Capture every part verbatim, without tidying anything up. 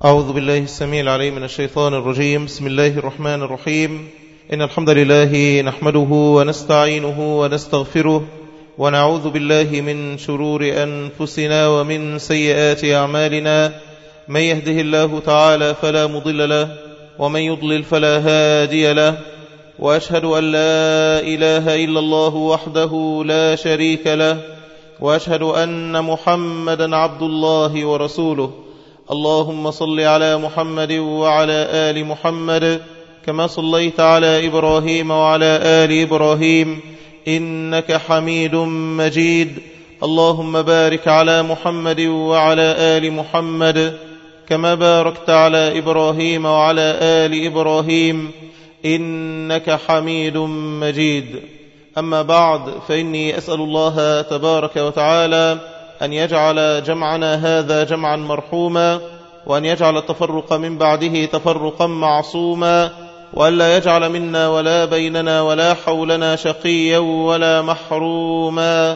أعوذ بالله السميع العليم من الشيطان الرجيم. بسم الله الرحمن الرحيم. إن الحمد لله نحمده ونستعينه ونستغفره ونعوذ بالله من شرور أنفسنا ومن سيئات أعمالنا. من يهده الله تعالى فلا مضل له ومن يضلل فلا هادي له، وأشهد أن لا إله إلا الله وحده لا شريك له، وأشهد أن محمدا عبد الله ورسوله. اللهم صل على محمد وعلى آل محمد كما صليت على إبراهيم وعلى آل إبراهيم إنك حميد مجيد. اللهم بارك على محمد وعلى آل محمد كما باركت على إبراهيم وعلى آل إبراهيم إنك حميد مجيد. أما بعد، فإني أسأل الله تبارك وتعالى أن يجعل جمعنا هذا جمعا مرحوما، وأن يجعل التفرق من بعده تفرقا معصوما، وأن لا يجعل منا ولا بيننا ولا حولنا شقيا ولا محروما.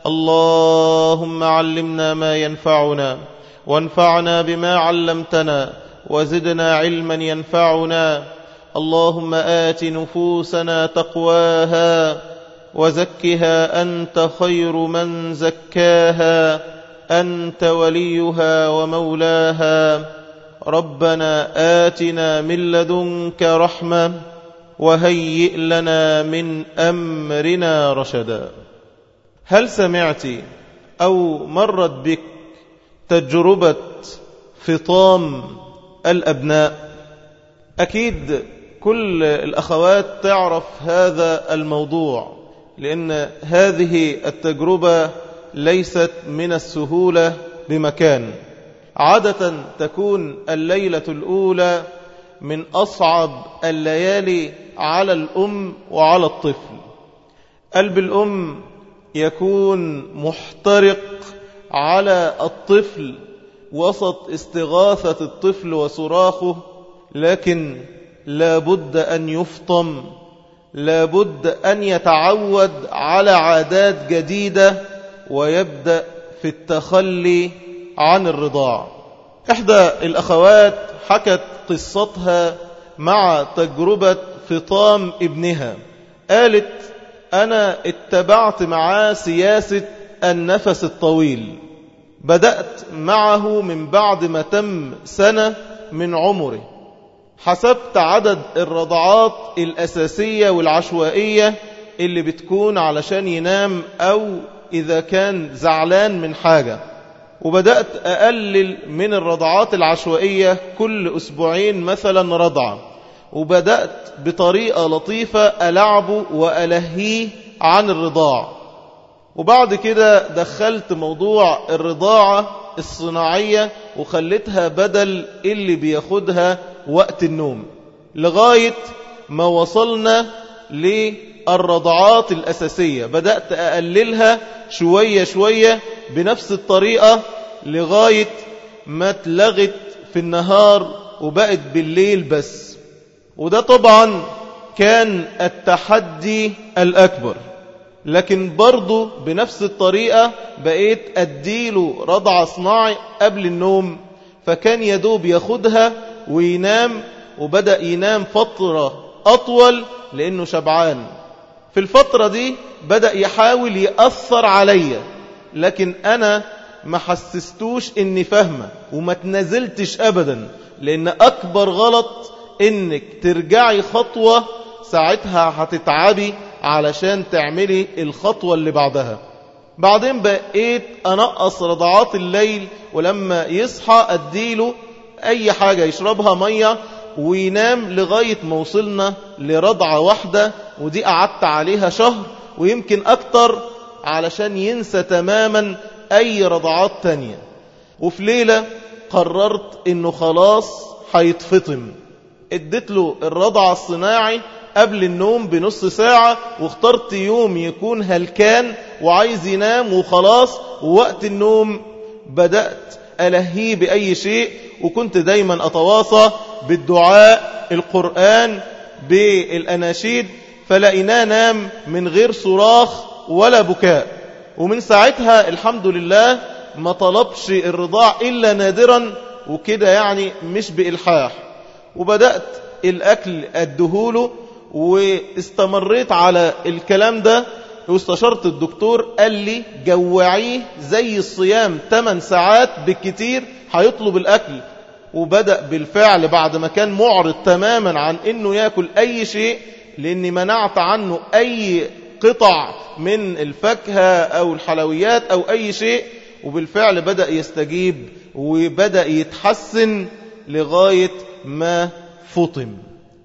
اللهم علمنا ما ينفعنا وانفعنا بما علمتنا وزدنا علما ينفعنا. اللهم آت نفوسنا تقواها وزكها أنت خير من زكاها، أنت وليها ومولاها. ربنا آتنا من لدنك رحمة وهيئ لنا من أمرنا رشدا. هل سمعت أو مرت بك تجربة فطام الأبناء؟ أكيد كل الأخوات تعرف هذا الموضوع، لأن هذه التجربة ليست من السهولة بمكان. عادة تكون الليلة الأولى من أصعب الليالي على الأم وعلى الطفل. قلب الأم يكون محترق على الطفل وسط استغاثة الطفل وصراخه، لكن لا بد أن يفطم، لا بد أن يتعود على عادات جديدة ويبدأ في التخلي عن الرضاع. إحدى الأخوات حكت قصتها مع تجربة فطام ابنها. قالت: أنا اتبعت معاه سياسة النفس الطويل. بدأت معه من بعد ما تم سنة من عمره. حسبت عدد الرضعات الأساسية والعشوائية اللي بتكون علشان ينام أو إذا كان زعلان من حاجة، وبدأت أقلل من الرضعات العشوائية كل أسبوعين مثلا رضعة، وبدأت بطريقة لطيفة ألعبه وألهيه عن الرضاع. وبعد كده دخلت موضوع الرضاعة الصناعية وخلتها بدل اللي بياخدها وقت النوم، لغاية ما وصلنا للرضعات الأساسية. بدأت أقللها شوية شوية بنفس الطريقة لغاية ما اتلغت في النهار وبقت بالليل بس. وده طبعا كان التحدي الأكبر، لكن برضو بنفس الطريقة بقيت أديله رضع صناعي قبل النوم، فكان يدوب ياخدها وينام، وبدأ ينام فترة أطول لأنه شبعان. في الفترة دي بدأ يحاول يأثر عليا، لكن أنا ما حسستوش إني فهمة وما تنزلتش أبدا، لأن أكبر غلط إنك ترجعي خطوة ساعتها هتتعبي علشان تعملي الخطوة اللي بعدها. بعدين بقيت أنقص رضعات الليل، ولما يصحى أديله أي حاجة يشربها مية وينام، لغاية ما وصلنا لرضعة واحدة، ودي قعدت عليها شهر ويمكن أكتر علشان ينسى تماما أي رضعات تانية. وفي ليلة قررت إنه خلاص هيتفطم. اديت له الرضع الصناعي قبل النوم بنص ساعة، واخترت يوم يكون هلكان وعايز ينام وخلاص، ووقت النوم بدأت ألهيه بأي شيء، وكنت دايما أتواصى بالدعاء، القرآن، بالأناشيد، فلقيناه نام من غير صراخ ولا بكاء. ومن ساعتها الحمد لله ما طلبش الرضاع إلا نادرا وكده يعني مش بإلحاح. وبدأت الأكل أدهوله واستمريت على الكلام ده، واستشرت الدكتور قال لي جوعيه زي الصيام ثمان ساعات بالكتير هيطلب الأكل. وبدأ بالفعل بعد ما كان معرض تماما عن انه يأكل اي شيء، لاني منعت عنه اي قطع من الفاكهة او الحلويات او اي شيء، وبالفعل بدأ يستجيب وبدأ يتحسن لغاية ما فطم.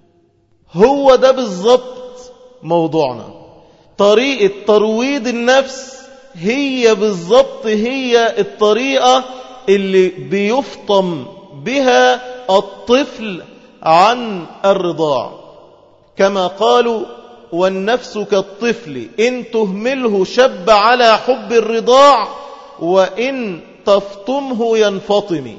هو ده بالضبط موضوعنا. طريقة ترويض النفس هي بالضبط هي الطريقة اللي بيفطم بها الطفل عن الرضاع، كما قالوا والنفس كالطفل إن تهمله شب على حب الرضاع وإن تفطمه ينفطم.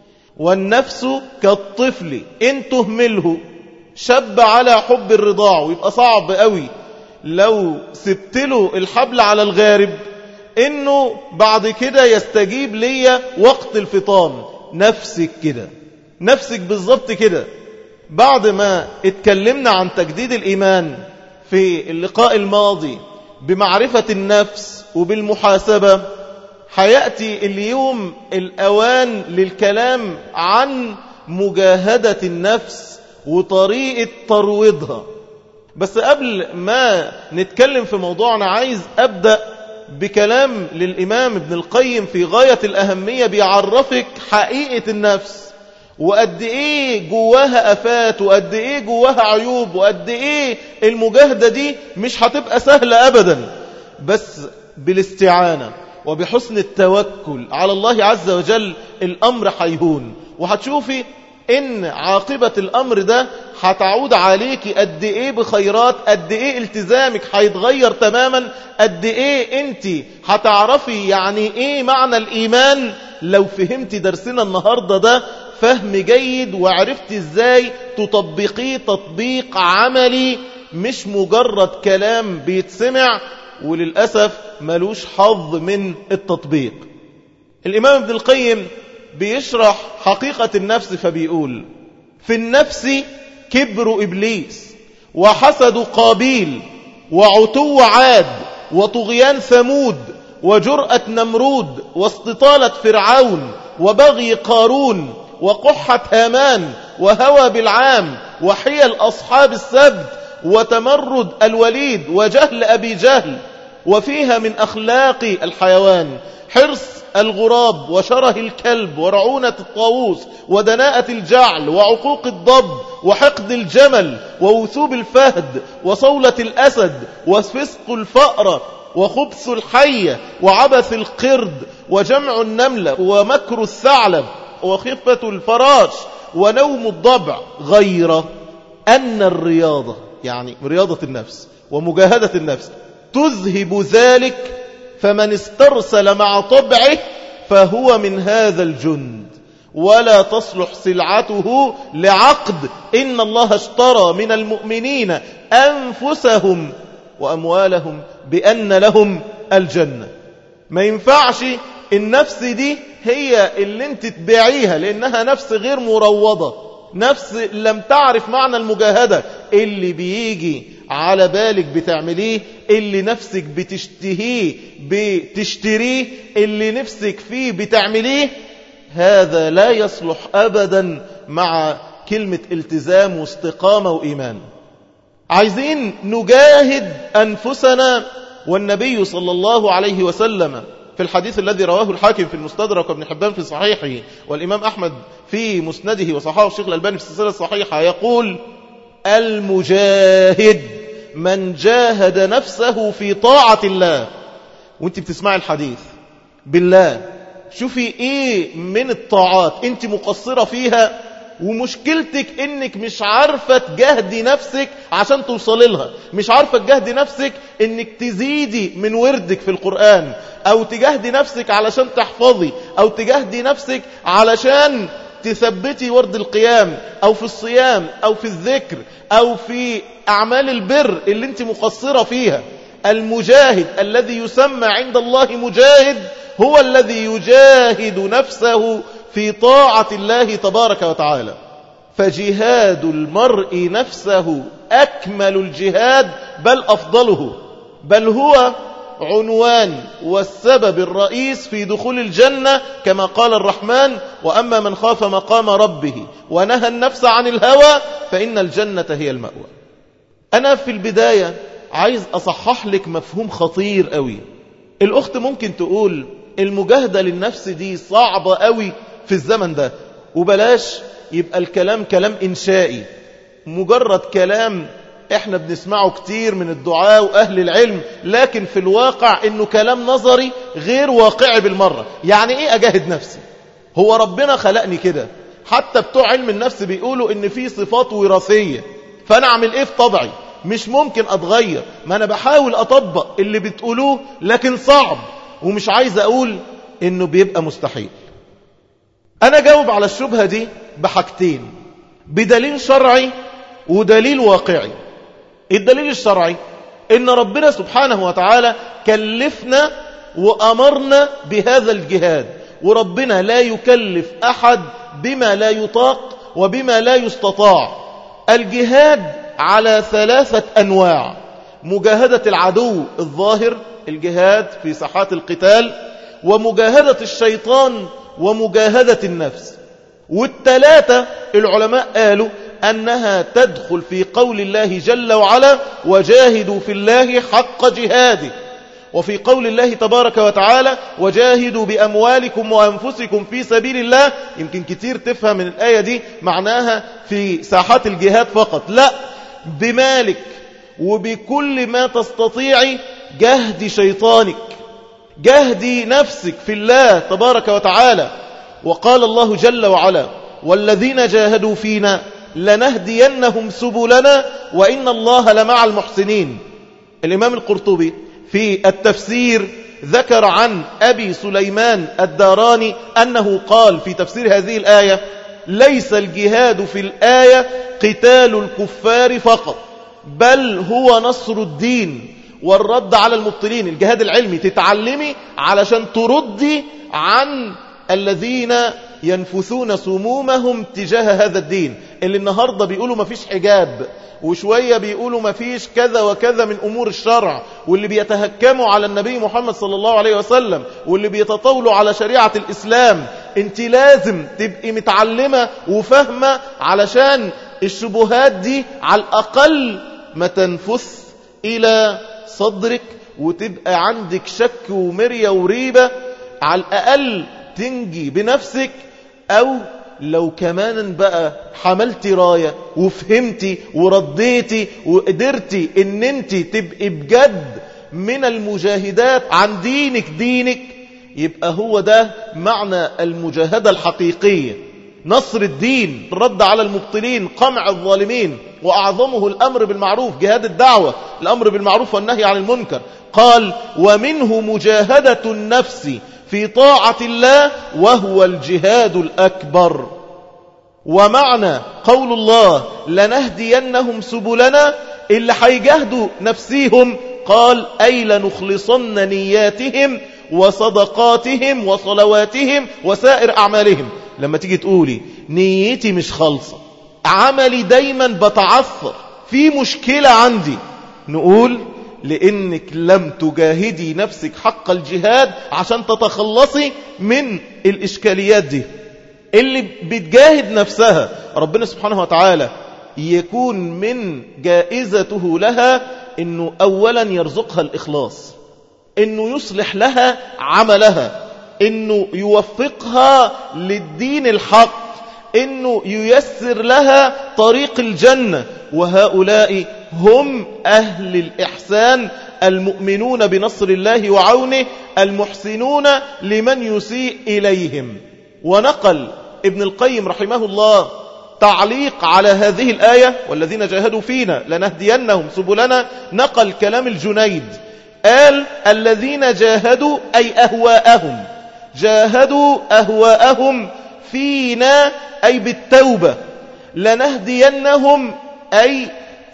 والنفس كالطفل إن تهمله شب على حب الرضاع، ويبقى صعب قوي لو سبتله الحبل على الغارب إنه بعد كده يستجيب لي وقت الفطام. نفسك كده، نفسك بالضبط كده. بعد ما اتكلمنا عن تجديد الإيمان في اللقاء الماضي بمعرفة النفس وبالمحاسبة، حيأتي اليوم الأوان للكلام عن مجاهدة النفس وطريقة ترويضها. بس قبل ما نتكلم في موضوعنا عايز أبدأ بكلام للإمام ابن القيم في غاية الأهمية، بيعرفك حقيقة النفس وقد إيه جواها أفات وقد إيه جواها عيوب وقد إيه المجاهدة دي مش هتبقى سهلة أبدا، بس بالاستعانة وبحسن التوكل على الله عز وجل الأمر هيهون. وهتشوفي إن عاقبة الأمر ده هتعود عليك قد إيه بخيرات، قد إيه التزامك هيتغير تماما، قد إيه أنت هتعرفي يعني إيه معنى الإيمان لو فهمتي درسنا النهاردة ده فهم جيد، وعرفت إزاي تطبقيه تطبيق عملي مش مجرد كلام بيتسمع وللأسف ملوش حظ من التطبيق. الإمام ابن القيم بيشرح حقيقة النفس فبيقول في النفس كبر إبليس وحسد قابيل وعتو عاد وطغيان ثمود وجرأة نمرود واستطالة فرعون وبغي قارون وقحة هامان وهوى بالعام وحيل أصحاب السبت وتمرد الوليد وجهل أبي جهل. وفيها من أخلاق الحيوان حرص الغراب وشره الكلب ورعونة الطاووس ودناءة الجعل وعقوق الضب وحقد الجمل ووثوب الفهد وصولة الأسد وفسق الفأرة وخبث الحية وعبث القرد وجمع النملة ومكر الثعلب وخفة الفراش ونوم الضبع، غير أن الرياضة يعني رياضة النفس ومجاهدة النفس تذهب ذلك، فمن استرسل مع طبعه فهو من هذا الجند ولا تصلح سلعته لعقد. إن الله اشترى من المؤمنين أنفسهم وأموالهم بأن لهم الجنة. ما ينفعش النفس دي هي اللي انت تبيعيها، لأنها نفس غير مروضة، نفس لم تعرف معنى المجاهدة. اللي بيجي على بالك بتعمليه، اللي نفسك بتشتهيه بتشتريه، اللي نفسك فيه بتعمليه. هذا لا يصلح أبدا مع كلمة التزام واستقامة وإيمان. عايزين نجاهد أنفسنا، والنبي صلى الله عليه وسلم في الحديث الذي رواه الحاكم في المستدرك وابن حبان في صحيحه والإمام أحمد في مسنده وصححه الشيخ الألباني في السلسلة الصحيحة يقول المجاهد من جاهد نفسه في طاعة الله. وانت بتسمع الحديث بالله شوفي ايه من الطاعات انت مقصرة فيها، ومشكلتك انك مش عارفة تجاهدي نفسك عشان توصلي لها، مش عارفة تجاهدي نفسك انك تزيدي من وردك في القرآن، او تجاهدي نفسك علشان تحفظي، او تجاهدي نفسك علشان تثبتي ورد القيام، او في الصيام، او في الذكر، او في اعمال البر اللي انت مقصرة فيها. المجاهد الذي يسمى عند الله مجاهد هو الذي يجاهد نفسه في طاعة الله تبارك وتعالى. فجهاد المرء نفسه أكمل الجهاد بل أفضله، بل هو عنوان والسبب الرئيس في دخول الجنة، كما قال الرحمن: وأما من خاف مقام ربه ونهى النفس عن الهوى فإن الجنة هي المأوى. أنا في البداية عايز أصحح لك مفهوم خطير قوي. الأخت ممكن تقول المجاهدة للنفس دي صعبة قوي في الزمن ده، وبلاش يبقى الكلام كلام إنشائي، مجرد كلام احنا بنسمعه كتير من الدعاء وأهل العلم، لكن في الواقع انه كلام نظري غير واقعي بالمرة. يعني ايه اجاهد نفسي؟ هو ربنا خلقني كده؟ حتى بتوع علم النفس بيقولوا ان في صفات وراثية، فانا اعمل ايه في طبعي؟ مش ممكن اتغير. ما انا بحاول اطبق اللي بتقولوه لكن صعب، ومش عايز اقول انه بيبقى مستحيل. انا جاوب على الشبهة دي بحاجتين، بدليل شرعي ودليل واقعي. الدليل الشرعي ان ربنا سبحانه وتعالى كلفنا وامرنا بهذا الجهاد، وربنا لا يكلف احد بما لا يطاق وبما لا يستطاع. الجهاد على ثلاثة انواع: مجاهدة العدو الظاهر، الجهاد في ساحات القتال، ومجاهدة الشيطان، ومجاهدة النفس. والثلاثة العلماء قالوا أنها تدخل في قول الله جل وعلا: وجاهدوا في الله حق جهاده، وفي قول الله تبارك وتعالى: وجاهدوا بأموالكم وأنفسكم في سبيل الله. يمكن كتير تفهم من الآية دي معناها في ساحات الجهاد فقط، لا، بمالك وبكل ما تستطيعي جهدي شيطانك، جهدي نفسك في الله تبارك وتعالى. وقال الله جل وعلا: والذين جاهدوا فينا لنهدينهم سبلنا وإن الله لمع المحسنين. الإمام القرطبي في التفسير ذكر عن أبي سليمان الداراني أنه قال في تفسير هذه الآية: ليس الجهاد في الآية قتال الكفار فقط، بل هو نصر الدين والرد على المبطلين. الجهاد العلمي تتعلمي علشان تردي عن الذين ينفثون سمومهم تجاه هذا الدين، اللي النهاردة بيقولوا ما فيش حجاب، وشوية بيقولوا ما فيش كذا وكذا من أمور الشرع، واللي بيتهكموا على النبي محمد صلى الله عليه وسلم، واللي بيتطاولوا على شريعة الإسلام. انت لازم تبقي متعلمة وفهمة علشان الشبهات دي على الأقل ما تنفث إلى صدرك، وتبقى عندك شك ومرية وريبة، على الأقل تنجي بنفسك. أو لو كمان بقى حملتي راية وفهمتي ورديتي وقدرتي ان انت تبقي بجد من المجاهدات عن دينك دينك، يبقى هو ده معنى المجاهدة الحقيقية، نصر الدين، الرد على المبطلين، قمع الظالمين، وأعظمه الأمر بالمعروف، جهاد الدعوة، الأمر بالمعروف والنهي عن المنكر. قال: ومنه مجاهدة النفس في طاعة الله وهو الجهاد الأكبر. ومعنى قول الله لنهدينهم سبلنا، اللي هيجاهدوا نفسيهم، قال: أي لنخلصن نياتهم وصدقاتهم وصلواتهم وسائر أعمالهم. لما تيجي تقولي نيتي مش خالصة، عملي دايما بتعثر، في مشكلة عندي، نقول لأنك لم تجاهدي نفسك حق الجهاد عشان تتخلصي من الإشكاليات دي. اللي بتجاهد نفسها ربنا سبحانه وتعالى يكون من جائزته لها أنه أولا يرزقها الإخلاص، أنه يصلح لها عملها، أنه يوفقها للدين الحق، أنه ييسر لها طريق الجنة. وهؤلاء هم أهل الإحسان، المؤمنون بنصر الله وعونه، المحسنون لمن يسيء إليهم. ونقل ابن القيم رحمه الله تعليق على هذه الآية: والذين جاهدوا فينا لنهدينهم سبلنا، نقل كلام الجنيد، قال: الذين جاهدوا أي أهواءهم، جاهدوا أهواءهم فينا أي بالتوبة، لنهدينهم أي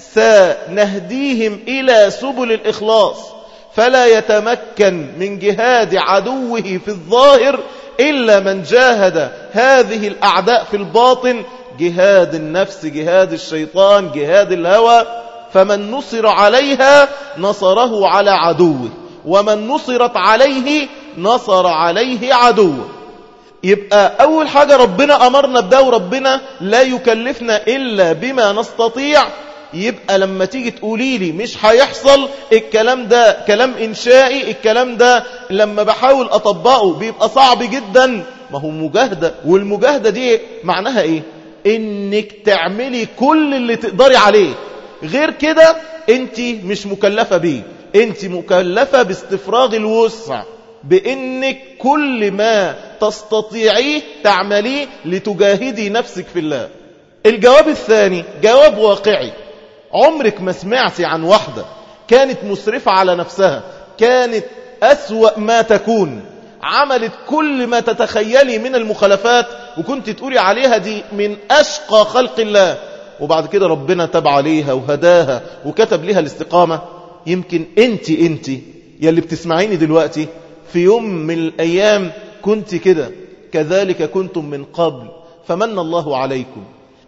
سنهديهم إلى سبل الإخلاص، فلا يتمكن من جهاد عدوه في الظاهر إلا من جاهد هذه الأعداء في الباطن، جهاد النفس، جهاد الشيطان، جهاد الهوى. فمن نصر عليها نصره على عدوه، ومن نصرت عليه نصر عليه عدوه. يبقى أول حاجة ربنا أمرنا بده، وربنا لا يكلفنا إلا بما نستطيع. يبقى لما تيجي تقولي لي مش هيحصل، الكلام ده كلام إنشائي، الكلام ده لما بحاول أطبقه بيبقى صعب جدا. ما هو مجاهدة، والمجاهدة دي معناها إيه؟ إنك تعملي كل اللي تقدري عليه، غير كده أنت مش مكلفة بيه. أنت مكلفة باستفراغ الوسع، بإنك كل ما تستطيعيه تعمليه لتجاهدي نفسك في الله. الجواب الثاني جواب واقعي. عمرك ما سمعتي عن واحدة كانت مسرفة على نفسها، كانت أسوأ ما تكون، عملت كل ما تتخيلي من المخالفات، وكنت تقولي عليها دي من أشقى خلق الله، وبعد كده ربنا تاب عليها وهداها وكتب لها الاستقامة؟ يمكن انت انت يلي بتسمعيني دلوقتي في يوم من الأيام كنت كده، كذلك كنتم من قبل فمن الله عليكم.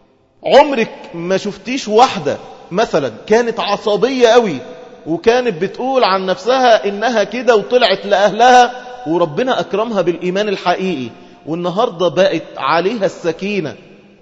عمرك ما شفتيش واحدة مثلا كانت عصبية قوي، وكانت بتقول عن نفسها إنها كده، وطلعت لأهلها وربنا أكرمها بالإيمان الحقيقي، والنهاردة بقت عليها السكينة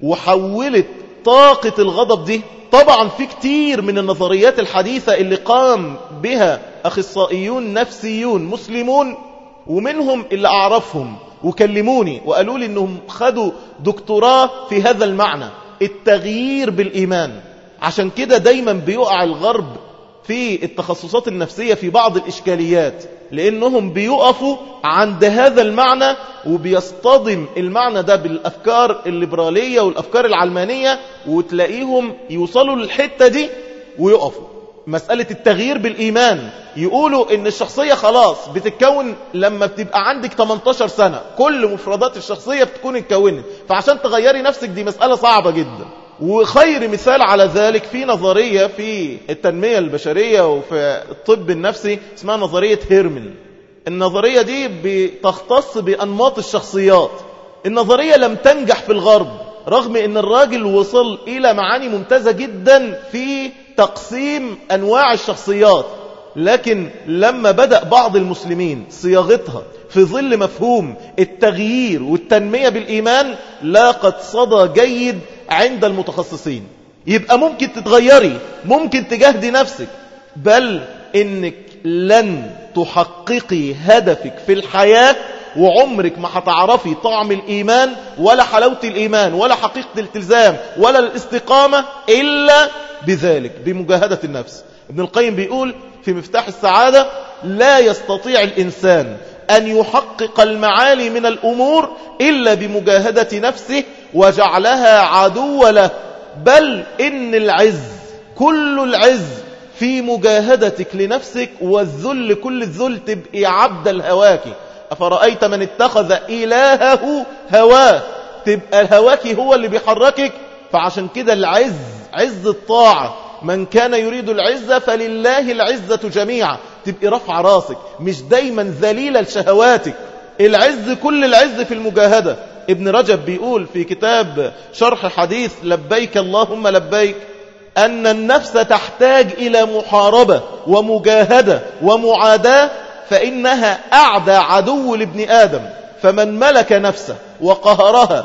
وحولت طاقة الغضب دي؟ طبعا في كتير من النظريات الحديثة اللي قام بها أخصائيون نفسيون مسلمون، ومنهم اللي أعرفهم وكلموني وقالوا لي إنهم خدوا دكتوراه في هذا المعنى، التغيير بالإيمان. عشان كده دايما بيقع الغرب في التخصصات النفسية في بعض الإشكاليات، لأنهم بيقفوا عند هذا المعنى وبيصطدم المعنى ده بالأفكار الليبرالية والأفكار العلمانية، وتلاقيهم يوصلوا للحتة دي ويقفوا. مسألة التغيير بالإيمان، يقولوا إن الشخصية خلاص بتتكون لما بتبقى عندك ثمانية عشر سنة، كل مفردات الشخصية بتكون اتكونت، فعشان تغيري نفسك دي مسألة صعبة جدا. وخير مثال على ذلك في نظرية في التنمية البشرية وفي الطب النفسي اسمها نظرية هيرمن. النظرية دي بتختص بأنماط الشخصيات. النظرية لم تنجح في الغرب، رغم ان الراجل وصل إلى معاني ممتازة جدا في تقسيم أنواع الشخصيات، لكن لما بدأ بعض المسلمين صياغتها في ظل مفهوم التغيير والتنمية بالإيمان لاقت صدى جيد عند المتخصصين. يبقى ممكن تتغيري، ممكن تجاهدي نفسك، بل إنك لن تحققي هدفك في الحياة وعمرك ما هتعرفي طعم الإيمان ولا حلاوة الإيمان ولا حقيقة الالتزام ولا الاستقامة إلا بذلك، بمجاهدة النفس. ابن القيم بيقول في مفتاح السعادة: لا يستطيع الإنسان أن يحقق المعالي من الأمور إلا بمجاهدة نفسه وجعلها عدو له، بل إن العز كل العز في مجاهدتك لنفسك، والذل كل الذل تبقي عبد الهواك. أفرأيت من اتخذ إلهه هواه، تبقى الهواك هو اللي بيحركك. فعشان كده العز عز الطاعة، من كان يريد العزة فلله العزة جميعا، تبقي رفع راسك مش دايما ذليلة لشهواتك. العز كل العز في المجاهدة. ابن رجب بيقول في كتاب شرح حديث لبيك اللهم لبيك أن النفس تحتاج إلى محاربة ومجاهدة ومعاداة، فإنها أعدى عدو لابن آدم، فمن ملك نفسه وقهرها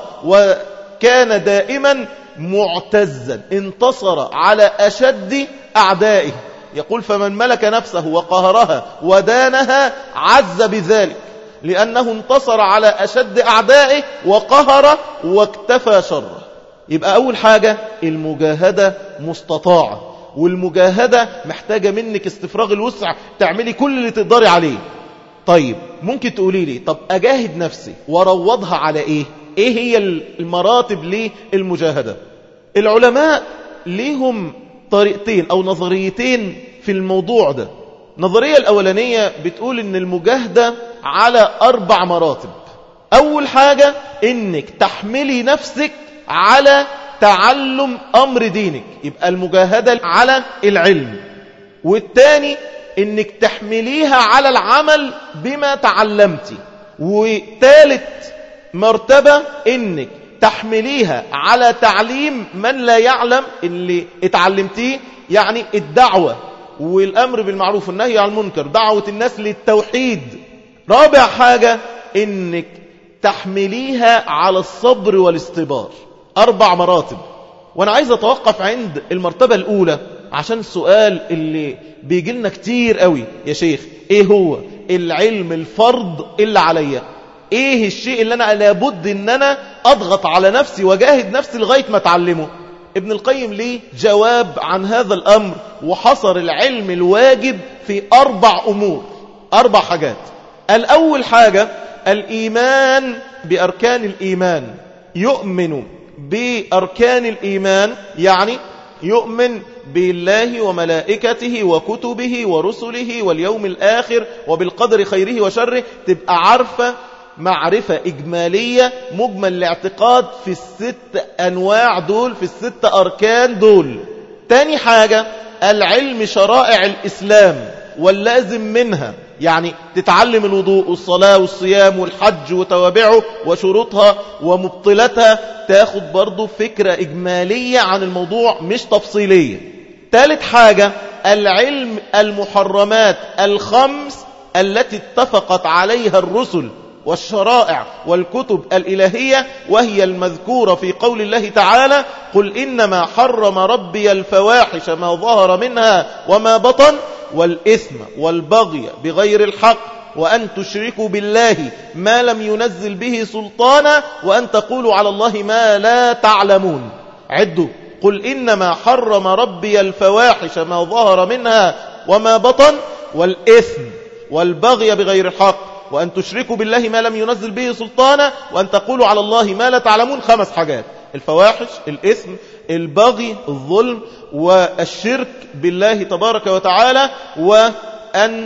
وكان دائما معتزا انتصر على أشد أعدائه. يقول: فمن ملك نفسه وقهرها ودانها عز بذلك، لأنه انتصر على أشد أعدائه وقهر واكتفى شره. يبقى أول حاجة المجاهدة مستطاعة، والمجاهدة محتاجة منك استفراغ الوسع، تعملي كل اللي تقدري عليه. طيب ممكن تقولي لي طب أجاهد نفسي وروضها على إيه؟ إيه هي المراتب للمجاهدة؟ العلماء ليهم طريقتين أو نظريتين في الموضوع ده. النظرية الأولانية بتقول إن المجاهدة على أربع مراتب. أول حاجة إنك تحملي نفسك على تعلم أمر دينك، يبقى المجاهدة على العلم. والتاني إنك تحمليها على العمل بما تعلمتي. والثالث مرتبة انك تحمليها على تعليم من لا يعلم اللي اتعلمتيه، يعني الدعوة والأمر بالمعروف والنهي عن المنكر، دعوة الناس للتوحيد. رابع حاجة انك تحمليها على الصبر والاستبار. أربع مراتب. وأنا عايز أتوقف عند المرتبة الأولى عشان السؤال اللي بيجي لنا كتير قوي، يا شيخ إيه هو العلم الفرض اللي عليا؟ إيه الشيء اللي أنا لابد إن أنا أضغط على نفسي وجاهد نفسي لغاية ما أتعلمه؟ ابن القيم ليه جواب عن هذا الأمر، وحصر العلم الواجب في أربع أمور، أربع حاجات. الأول حاجة الإيمان بأركان الإيمان. يؤمن بأركان الإيمان يعني يؤمن بالله وملائكته وكتبه ورسله واليوم الآخر وبالقدر خيره وشره. تبقى عارفة معرفة إجمالية مجمل الاعتقاد في الست أنواع دول، في الست أركان دول. تاني حاجة العلم شرائع الإسلام واللازم منها، يعني تتعلم الوضوء والصلاة والصيام والحج وتوابعه وشروطها ومبطلتها، تاخد برضو فكرة إجمالية عن الموضوع مش تفصيلية. ثالث حاجة العلم المحرمات الخمس التي اتفقت عليها الرسل والشرائع والكتب الإلهية، وهي المذكورة في قول الله تعالى: قل إنما حرم ربي الفواحش ما ظهر منها وما بطن والإثم والبغي بغير الحق وأن تشركوا بالله ما لم ينزل به سلطانا وأن تقولوا على الله ما لا تعلمون. عدوا: قل إنما حرم ربي الفواحش ما ظهر منها وما بطن والإثم والبغي بغير الحق وأن تشركوا بالله ما لم ينزل به سلطانا وأن تقولوا على الله ما لا تعلمون. خمس حاجات: الفواحش، الإثم، البغي، الظلم، والشرك بالله تبارك وتعالى، وأن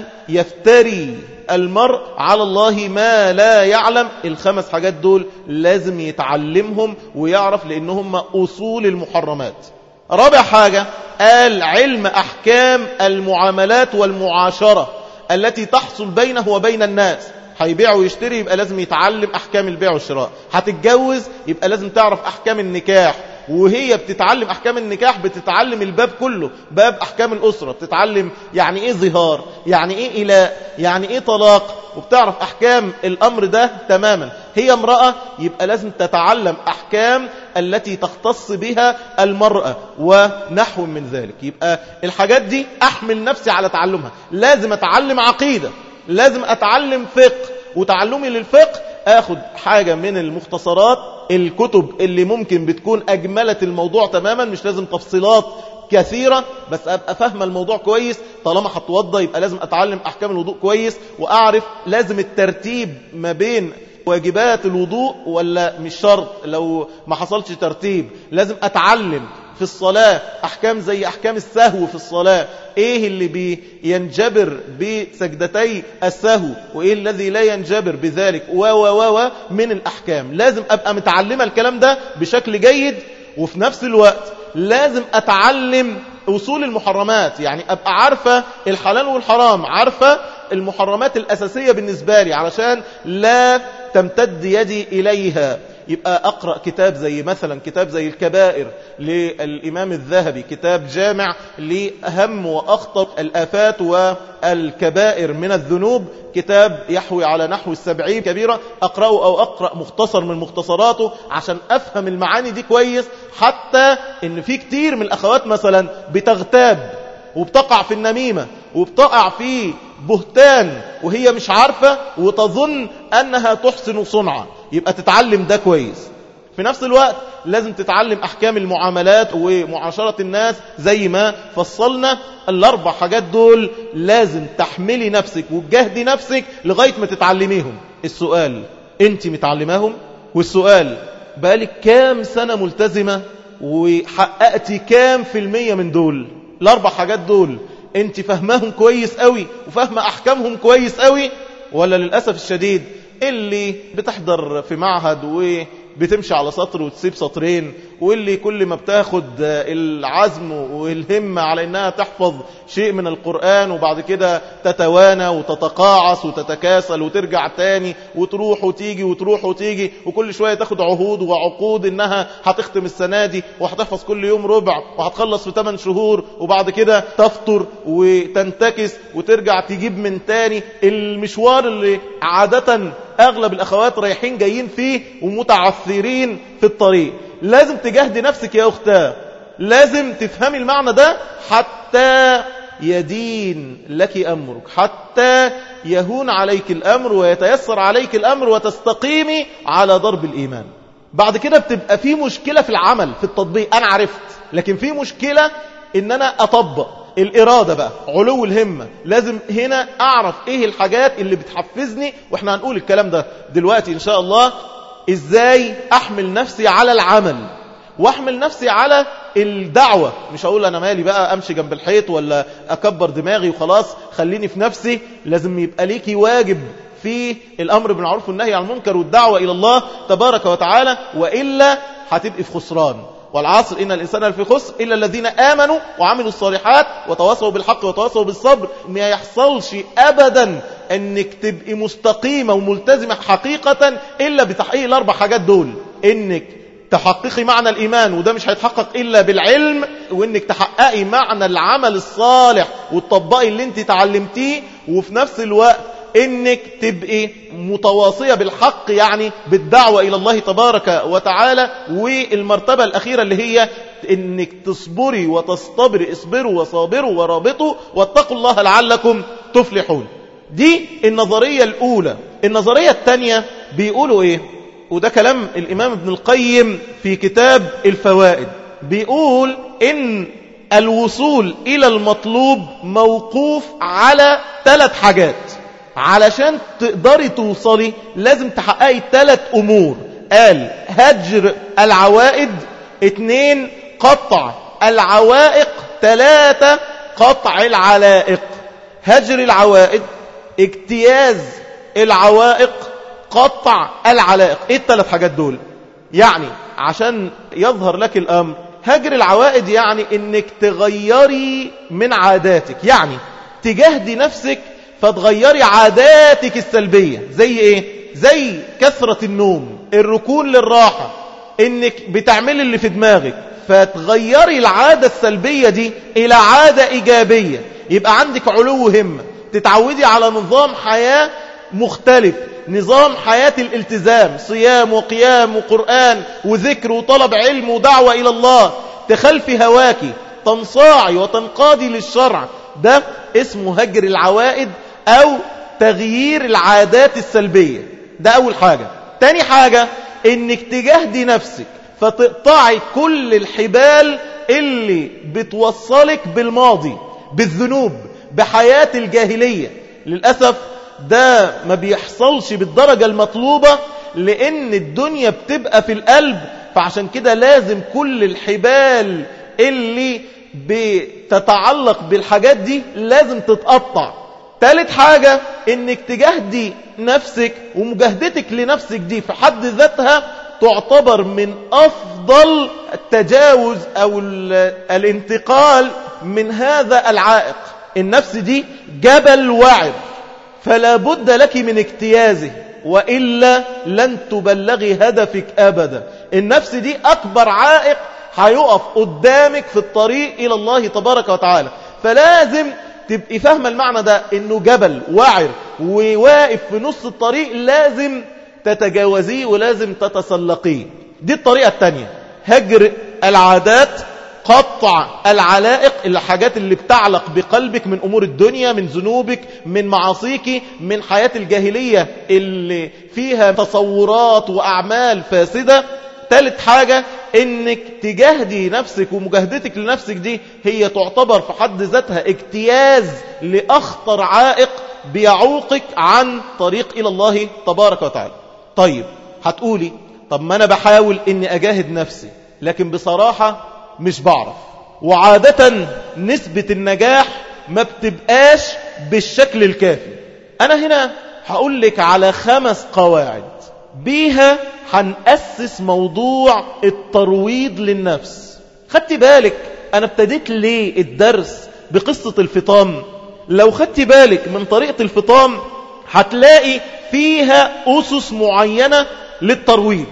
يفتري المرء على الله ما لا يعلم. الخمس حاجات دول لازم يتعلمهم ويعرف، لأنهم أصول المحرمات. رابع حاجة قال علم أحكام المعاملات والمعاشرة التي تحصل بينه وبين الناس. هيبيع ويشتري يبقى لازم يتعلم أحكام البيع والشراء. هتتجوز يبقى لازم تعرف أحكام النكاح، وهي بتتعلم أحكام النكاح بتتعلم الباب كله، باب أحكام الأسرة، بتتعلم يعني إيه ظهار، يعني إيه إلاء، يعني إيه طلاق، وبتعرف أحكام الأمر ده تماما. هي امرأة يبقى لازم تتعلم أحكام التي تختص بها المرأة ونحو من ذلك. يبقى الحاجات دي أحمل نفسي على تعلمها. لازم أتعلم عقيدة، لازم أتعلم فقه، وتعلمي للفقه أخذ حاجة من المختصرات، الكتب اللي ممكن بتكون أجملت الموضوع تماما، مش لازم تفصيلات كثيرة، بس أبقى فاهم الموضوع كويس. طالما هتوضى يبقى لازم أتعلم أحكام الوضوء كويس، وأعرف لازم الترتيب ما بين واجبات الوضوء ولا مش شرط. لو ما حصلش ترتيب لازم أتعلم في الصلاة أحكام زي أحكام السهو في الصلاة، إيه اللي بينجبر بسجدتي السهو وإيه الذي لا ينجبر بذلك و و و من الأحكام. لازم أبقى متعلمة الكلام ده بشكل جيد، وفي نفس الوقت لازم أتعلم أصول المحرمات، يعني أبقى عارفة الحلال والحرام، عارفة المحرمات الأساسية بالنسبة لي علشان لا تمتد يدي إليها. يبقى أقرأ كتاب زي مثلا كتاب زي الكبائر للإمام الذهبي، كتاب جامع لأهم وأخطر الآفات والكبائر من الذنوب، كتاب يحوي على نحو السبعين كبيرة. أقرأه أو أقرأ مختصر من مختصراته عشان أفهم المعاني دي كويس. حتى إن في كتير من الأخوات مثلا بتغتاب وبتقع في النميمة وبتقع في بهتان وهي مش عارفة وتظن أنها تحسن صنعا. يبقى تتعلم ده كويس. في نفس الوقت لازم تتعلم أحكام المعاملات ومعاشرة الناس زي ما فصلنا. الأربع حاجات دول لازم تحملي نفسك وتجهدي نفسك لغاية ما تتعلميهم. السؤال أنت متعلماهم؟ والسؤال بقالك كام سنة ملتزمة وحققتي كام في المية من دول؟ الأربع حاجات دول أنت فهمهم كويس قوي وفهم أحكامهم كويس قوي، ولا للأسف الشديد اللي بتحضر في معهد بتمشي على سطر وتسيب سطرين، واللي كل ما بتاخد العزم والهمة على انها تحفظ شيء من القرآن وبعد كده تتوانى وتتقاعس وتتكاسل وترجع تاني وتروح وتيجي وتروح وتيجي، وكل شوية تاخد عهود وعقود انها هتختم السنة دي وهتحفظ كل يوم ربع وهتخلص في ثمان شهور، وبعد كده تفطر وتنتكس وترجع تجيب من تاني المشوار اللي عادة اغلب الاخوات رايحين جايين فيه ومتعثرين في الطريق. لازم تجاهدي نفسك يا اختاه، لازم تفهمي المعنى ده حتى يدين لك امرك، حتى يهون عليك الامر ويتيسر عليك الامر وتستقيمي على ضرب الايمان. بعد كده بتبقى في مشكلة في العمل في التطبيق، انا عرفت، لكن في مشكلة ان انا اطبق. الإرادة بقى، علو الهمة، لازم هنا أعرف إيه الحاجات اللي بتحفزني، وإحنا هنقول الكلام ده دلوقتي إن شاء الله. إزاي أحمل نفسي على العمل وأحمل نفسي على الدعوة، مش هقول أنا مالي بقى أمشي جنب الحيط ولا أكبر دماغي وخلاص خليني في نفسي. لازم يبقى ليكي واجب في الأمر بالمعروف والنهي عن المنكر والدعوة إلى الله تبارك وتعالى، وإلا هتبقي في خسران. والعصر إن الإنسان لفي خسر إلا الذين آمنوا وعملوا الصالحات وتواصوا بالحق وتواصوا بالصبر. ما يحصلش أبدا أنك تبقي مستقيمة وملتزمة حقيقة إلا بتحقيق الأربع حاجات دول. إنك تحققي معنى الإيمان، وده مش هيتحقق إلا بالعلم، وإنك تحققي معنى العمل الصالح وتطبقي اللي انت تعلمتيه، وفي نفس الوقت انك تبقي متواصية بالحق، يعني بالدعوة الى الله تبارك وتعالى. والمرتبة الاخيرة اللي هي انك تصبري وتصطبري، اصبروا وصابروا ورابطوا واتقوا الله لعلكم تفلحون. دي النظرية الاولى. النظرية الثانية بيقولوا ايه؟ وده كلام الامام ابن القيم في كتاب الفوائد، بيقول ان الوصول الى المطلوب موقوف على ثلاث حاجات. علشان تقدري توصلي لازم تحققي ثلاث امور. قال هجر العوائد، اثنين قطع العوائق، ثلاثة قطع العلائق. هجر العوائد، اجتياز العوائق، قطع العلائق. ايه الثلاث حاجات دول؟ يعني عشان يظهر لك الامر، هجر العوائد يعني انك تغيري من عاداتك، يعني تجاهدي نفسك فتغيري عاداتك السلبية. زي ايه؟ زي كثرة النوم، الركون للراحة، انك بتعملي اللي في دماغك، فتغيري العادة السلبية دي الى عادة ايجابية. يبقى عندك علو همة، تتعودي على نظام حياة مختلف، نظام حياة الالتزام، صيام وقيام وقرآن وذكر وطلب علم ودعوة الى الله. تخلفي هواكي، تنصاعي وتنقادي للشرع. ده اسمه هجر العوائد او تغيير العادات السلبية. ده اول حاجة. تاني حاجة انك تجاهدي نفسك فتقطعي كل الحبال اللي بتوصلك بالماضي، بالذنوب، بحياة الجاهلية. للأسف ده ما بيحصلش بالدرجة المطلوبة، لان الدنيا بتبقى في القلب. فعشان كده لازم كل الحبال اللي بتتعلق بالحاجات دي لازم تتقطع. ثالث حاجة انك تجاهدي نفسك، ومجاهدتك لنفسك دي في حد ذاتها تعتبر من افضل التجاوز او الانتقال من هذا العائق. النفس دي جبل وعر، فلا بد لك من اجتيازه، وإلا لن تبلغي هدفك أبدا. النفس دي أكبر عائق هيقف قدامك في الطريق إلى الله تبارك وتعالى. فلازم تبقي فاهمة المعنى ده، إنه جبل وعر وواقف في نص الطريق، لازم تتجاوزيه ولازم تتسلقيه. دي الطريقة الثانية، هجر العادات، قطع العلائق، الحاجات اللي بتعلق بقلبك من أمور الدنيا، من ذنوبك، من معاصيك، من حياة الجاهلية اللي فيها تصورات وأعمال فاسدة. ثالث حاجة انك تجاهدي نفسك، ومجاهدتك لنفسك دي هي تعتبر في حد ذاتها اجتياز لأخطر عائق بيعوقك عن طريق إلى الله تبارك وتعالى. طيب هتقولي طب ما أنا بحاول اني أجاهد نفسي، لكن بصراحة مش بعرف، وعادة نسبة النجاح ما بتبقاش بالشكل الكافي. أنا هنا هقول لك على خمس قواعد بيها هنأسس موضوع الترويض للنفس. خدت بالك أنا ابتديت ليه الدرس بقصة الفطام؟ لو خدت بالك من طريقة الفطام هتلاقي فيها أسس معينة للترويض.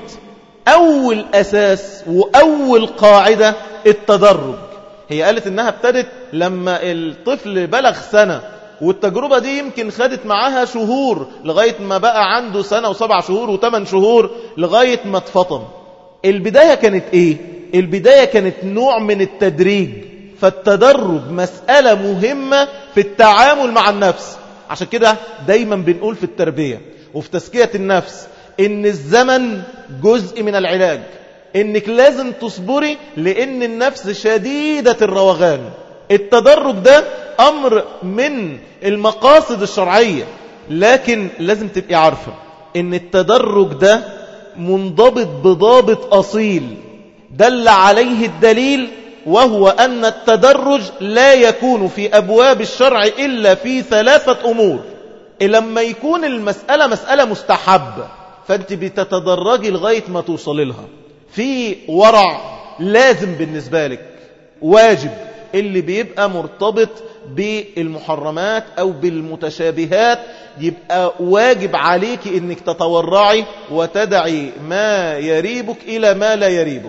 أول أساس وأول قاعدة التدرج. هي قالت إنها ابتدت لما الطفل بلغ سنة، والتجربة دي يمكن خدت معاها شهور لغاية ما بقى عنده سنة وسبع شهور وثمان شهور لغاية ما اتفطم. البداية كانت إيه؟ البداية كانت نوع من التدريج. فالتدرج مسألة مهمة في التعامل مع النفس. عشان كده دايما بنقول في التربية وفي تزكية النفس إن الزمن جزء من العلاج، إنك لازم تصبري لأن النفس شديدة الروغان. التدرج ده أمر من المقاصد الشرعية، لكن لازم تبقي عارفة إن التدرج ده منضبط بضابط أصيل دل عليه الدليل، وهو أن التدرج لا يكون في أبواب الشرع إلا في ثلاثة أمور. لما يكون المسألة مسألة مستحبة فأنت بتتدرجي لغاية ما توصل لها. في ورع لازم بالنسبة لك واجب اللي بيبقى مرتبط بالمحرمات أو بالمتشابهات، يبقى واجب عليك إنك تتورعي وتدعي ما يريبك إلى ما لا يريبك،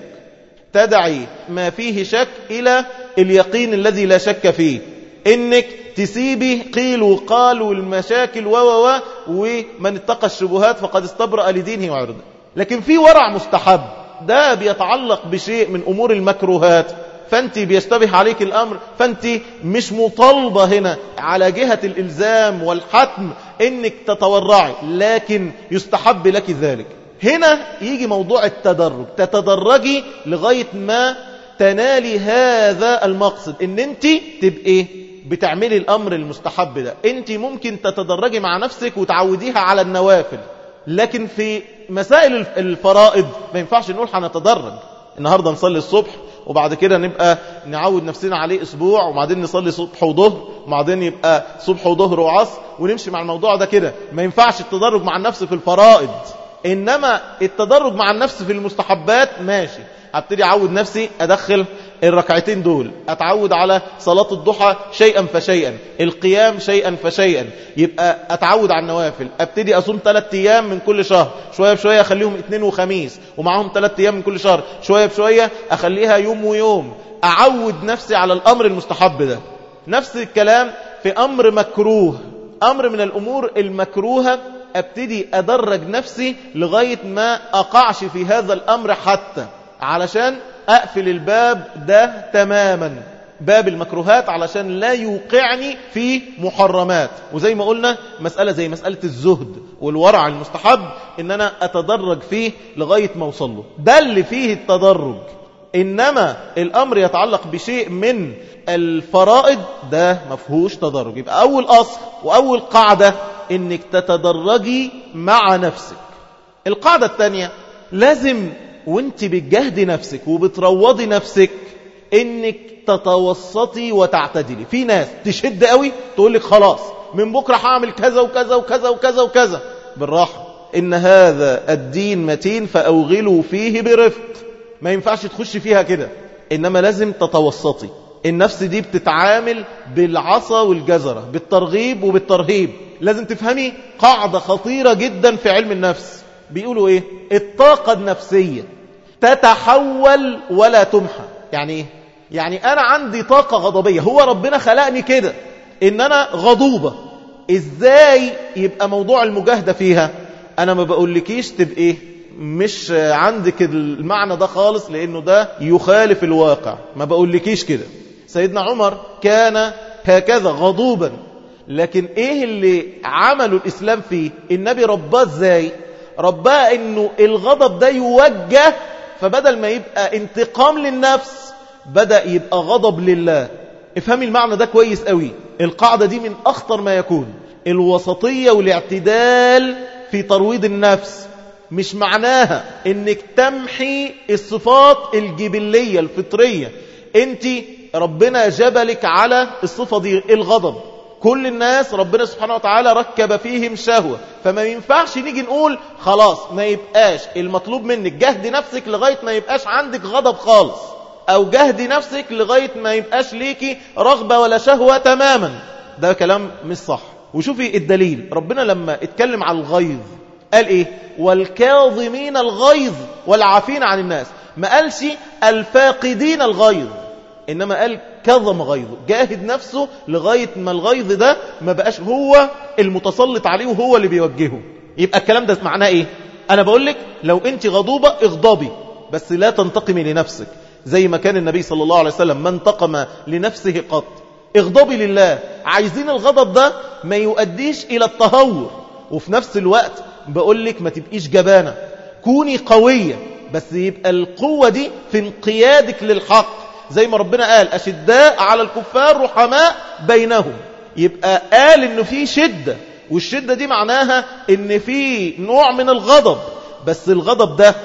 تدعي ما فيه شك إلى اليقين الذي لا شك فيه، إنك تسيبي قيل وقال والمشاكل و و و ومن اتقى الشبهات فقد استبرأ لدينه وعرضه. لكن في ورع مستحب ده بيتعلق بشيء من أمور المكروهات، فأنت بيشتبه عليك الأمر، فأنت مش مطالبة هنا على جهة الإلزام والحتم إنك تتورعي، لكن يستحب لك ذلك. هنا يجي موضوع التدرج، تتدرجي لغاية ما تنالي هذا المقصد، إن أنت تبقي بتعملي الأمر المستحب ده. أنت ممكن تتدرجي مع نفسك وتعوديها على النوافل، لكن في مسائل الفرائض ما ينفعش نقول هنتدرج. النهاردة نصلي الصبح وبعد كده نبقى نعود نفسنا عليه أسبوع، وبعدين نصلي صبح وظهر، وبعدين يبقى صبح وظهر وعصر، ونمشي مع الموضوع ده كده. ما ينفعش التدرج مع النفس في الفرائض، إنما التدرج مع النفس في المستحبات ماشي. هبتدي أعود نفسي أدخل الركعتين دول، أتعود على صلاة الضحى شيئا فشيئا، القيام شيئا فشيئا، يبقى أتعود على النوافل. أبتدي أصوم ثلاثة أيام من كل شهر، شوية بشوية أخليهم اثنين وخميس، ومعهم ثلاثة أيام من كل شهر، شوية بشوية أخليها يوم ويوم. أعود نفسي على الأمر المستحب ده. نفس الكلام في أمر مكروه، أمر من الأمور المكروهة، أبتدي أدرج نفسي لغاية ما أقعش في هذا الأمر، حتى علشان أقفل الباب ده تماما، باب المكروهات، علشان لا يوقعني في محرمات. وزي ما قلنا مسألة زي مسألة الزهد والورع المستحب، إن أنا أتدرج فيه لغاية ما أوصل له، ده اللي فيه التدرج. إنما الأمر يتعلق بشيء من الفرائض ده مفهوش تدرج. يبقى أول أصل وأول قاعدة إنك تتدرجي مع نفسك. القاعدة الثانية، لازم وانت بتجهدي نفسك وبتروضي نفسك انك تتوسطي وتعتدلي. في ناس تشد قوي تقول لك خلاص من بكرة هعمل كذا وكذا وكذا وكذا وكذا. بالراحة، إن هذا الدين متين فأوغلوا فيه برفق. ما ينفعش تخش فيها كده، إنما لازم تتوسطي. النفس دي بتتعامل بالعصا والجزرة، بالترغيب وبالترهيب. لازم تفهمي قاعدة خطيرة جدا في علم النفس. بيقولوا إيه؟ الطاقة النفسية تتحول ولا تمحى. يعني إيه؟ يعني أنا عندي طاقة غضبية، هو ربنا خلقني كده إن أنا غضوبة. إزاي يبقى موضوع المجاهدة فيها؟ أنا ما بقولكيش تبقى مش عندك المعنى ده خالص، لأنه ده يخالف الواقع. ما بقولكيش كده. سيدنا عمر كان هكذا غضوبا، لكن إيه اللي عمله الإسلام فيه؟ النبي رباه إزاي؟ رباه إنه الغضب ده يوجه، فبدل ما يبقى انتقام للنفس بدأ يبقى غضب لله. افهمي المعنى ده كويس قوي. القاعدة دي من أخطر ما يكون، الوسطية والاعتدال في ترويض النفس. مش معناها انك تمحي الصفات الجبلية الفطرية. انت ربنا جبلك على الصفة دي، الغضب. كل الناس ربنا سبحانه وتعالى ركب فيهم شهوة، فما ينفعش نيجي نقول خلاص ما يبقاش المطلوب منك جهد نفسك لغاية ما يبقاش عندك غضب خالص، أو جهد نفسك لغاية ما يبقاش ليكي رغبة ولا شهوة تماما. ده كلام مش صح. وشوفي الدليل، ربنا لما اتكلم على الغيظ قال ايه؟ والكاظمين الغيظ والعافين عن الناس. ما قالش الفاقدين الغيظ، إنما قال كظم غيظه، جاهد نفسه لغاية ما الغيظ ده ما بقاش هو المتسلط عليه وهو اللي بيوجهه. يبقى الكلام ده معناه ايه؟ أنا بقول لك لو أنت غضوبة اغضبي، بس لا تنتقمي لنفسك زي ما كان النبي صلى الله عليه وسلم ما انتقم لنفسه قط. اغضبي لله. عايزين الغضب ده ما يؤديش إلى التهور، وفي نفس الوقت بقول لك ما تبقيش جبانة، كوني قوية، بس يبقى القوة دي في انقيادك للحق، زي ما ربنا قال أشداء على الكفار رحماء بينهم. يبقى قال إنه في شدة، والشدة دي معناها إن في نوع من الغضب، بس الغضب ده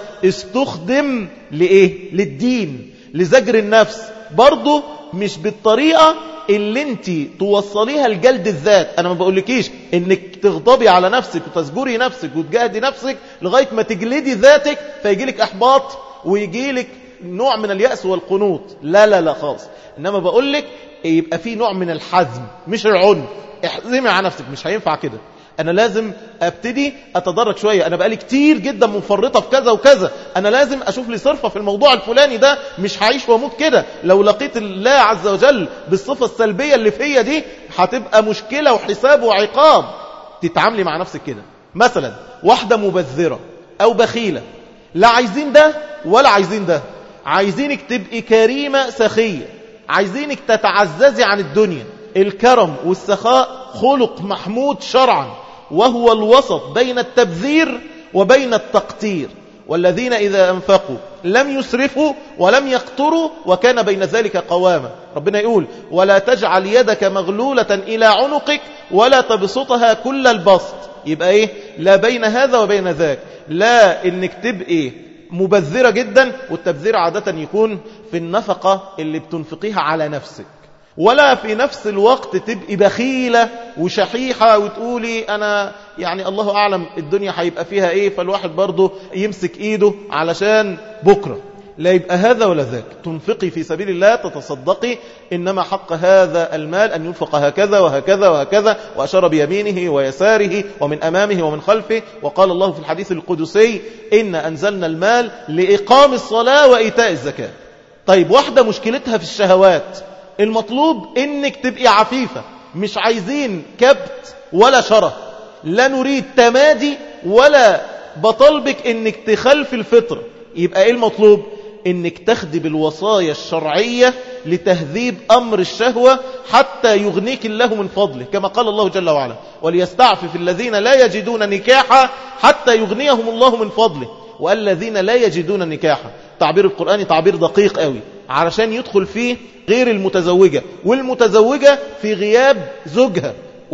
استخدم لإيه؟ للدين، لزجر النفس، برضه مش بالطريقة اللي انت توصليها لجلد الذات. انا ما بقولكيش انك تغضبي على نفسك وتزجري نفسك وتجاهدي نفسك لغاية ما تجلدي ذاتك فيجيلك احباط ويجيلك نوع من اليأس والقنوط، لا لا لا خالص. انما بقولك يبقى في نوع من الحزم مش العنف. احزمي على نفسك، مش هينفع كده. انا لازم ابتدي اتدرج شوية، انا بقالي كتير جدا مفرطة في كذا وكذا، انا لازم اشوف لي صرفة في الموضوع الفلاني ده، مش هعيش واموت كده. لو لقيت الله عز وجل بالصفة السلبية اللي فيا دي هتبقى مشكلة وحساب وعقاب. تتعاملي مع نفسك كده. مثلا واحدة مبذرة او بخيلة، لا عايزين ده ولا عايزين ده، عايزينك تبقي كريمة سخية، عايزينك تتعززي عن الدنيا. الكرم والسخاء خلق محمود شرعا، وهو الوسط بين التبذير وبين التقتير. والذين إذا أنفقوا لم يسرفوا ولم يقتروا وكان بين ذلك قواما. ربنا يقول ولا تجعل يدك مغلولة إلى عنقك ولا تبسطها كل البسط. يبقى إيه؟ لا بين هذا وبين ذاك، لا إنك تبقي مبذرة جدا، والتبذير عادة يكون في النفقة اللي بتنفقيها على نفسك، ولا في نفس الوقت تبقي بخيلة وشحيحة وتقولي أنا يعني الله أعلم الدنيا هيبقى فيها إيه، فالواحد برضه يمسك إيده علشان بكرة. لا يبقى هذا ولا ذاك. تنفقي في سبيل الله، تتصدقي، إنما حق هذا المال أن ينفق هكذا وهكذا وهكذا، وأشار بيمينه ويساره ومن أمامه ومن خلفه. وقال الله في الحديث القدسي إن أنزلنا المال لإقام الصلاة وإيتاء الزكاة. طيب واحدة مشكلتها في الشهوات، المطلوب إنك تبقي عفيفة، مش عايزين كبت ولا شره، لا نريد تمادي ولا بطلبك إنك تخلف الفطرة. يبقى إيه المطلوب؟ إنك تخدي بالوصايا الشرعية لتهذيب أمر الشهوة حتى يغنيك الله من فضله، كما قال الله جل وعلا وليستعفف الذين لا يجدون نكاحا حتى يغنيهم الله من فضله. والذين لا يجدون نكاحا، تعبير القرآن تعبير دقيق قوي علشان يدخل فيه غير المتزوجة والمتزوجة في غياب زوجها،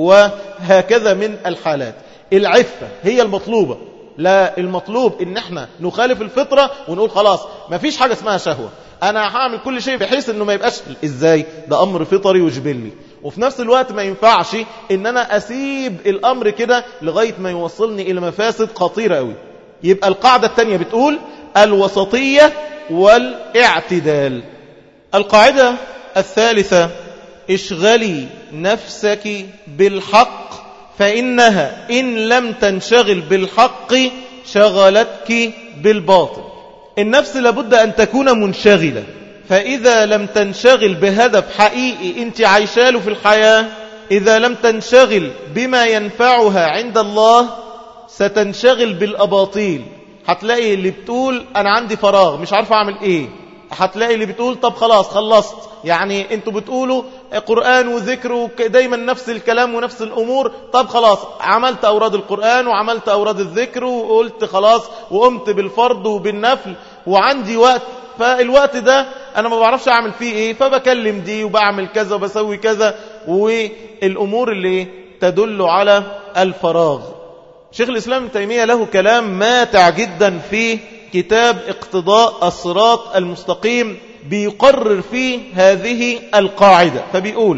وهكذا من الحالات. العفة هي المطلوبة، لا المطلوب ان احنا نخالف الفطرة ونقول خلاص ما فيش حاجة اسمها شهوة، انا هعمل كل شيء بحيث انه ما يبقاش. ازاي؟ ده امر فطري وجبلي. وفي نفس الوقت ما ينفعش ان انا اسيب الامر كده لغاية ما يوصلني الى مفاسد خطيرة قوي. يبقى القاعدة الثانية بتقول الوسطية والاعتدال. القاعدة الثالثة اشغلي نفسك بالحق فإنها إن لم تنشغل بالحق شغلتك بالباطل. النفس لابد أن تكون منشغلة، فإذا لم تنشغل بهدف حقيقي أنت عايشاله في الحياة، إذا لم تنشغل بما ينفعها عند الله ستنشغل بالأباطيل. هتلاقي اللي بتقول أنا عندي فراغ مش عارف أعمل إيه، هتلاقي اللي بتقول طب خلاص خلصت، يعني انتوا بتقولوا قرآن وذكر دايما نفس الكلام ونفس الأمور، طب خلاص عملت أوراد القرآن وعملت أوراد الذكر وقلت خلاص وقمت بالفرض وبالنفل وعندي وقت، فالوقت ده أنا ما بعرفش أعمل فيه إيه، فبكلم دي وبعمل كذا وبسوي كذا، والأمور اللي تدل على الفراغ. شيخ الإسلام ابن تيمية له كلام ماتع جدا في كتاب اقتضاء الصراط المستقيم، بيقرر فيه هذه القاعدة، فبيقول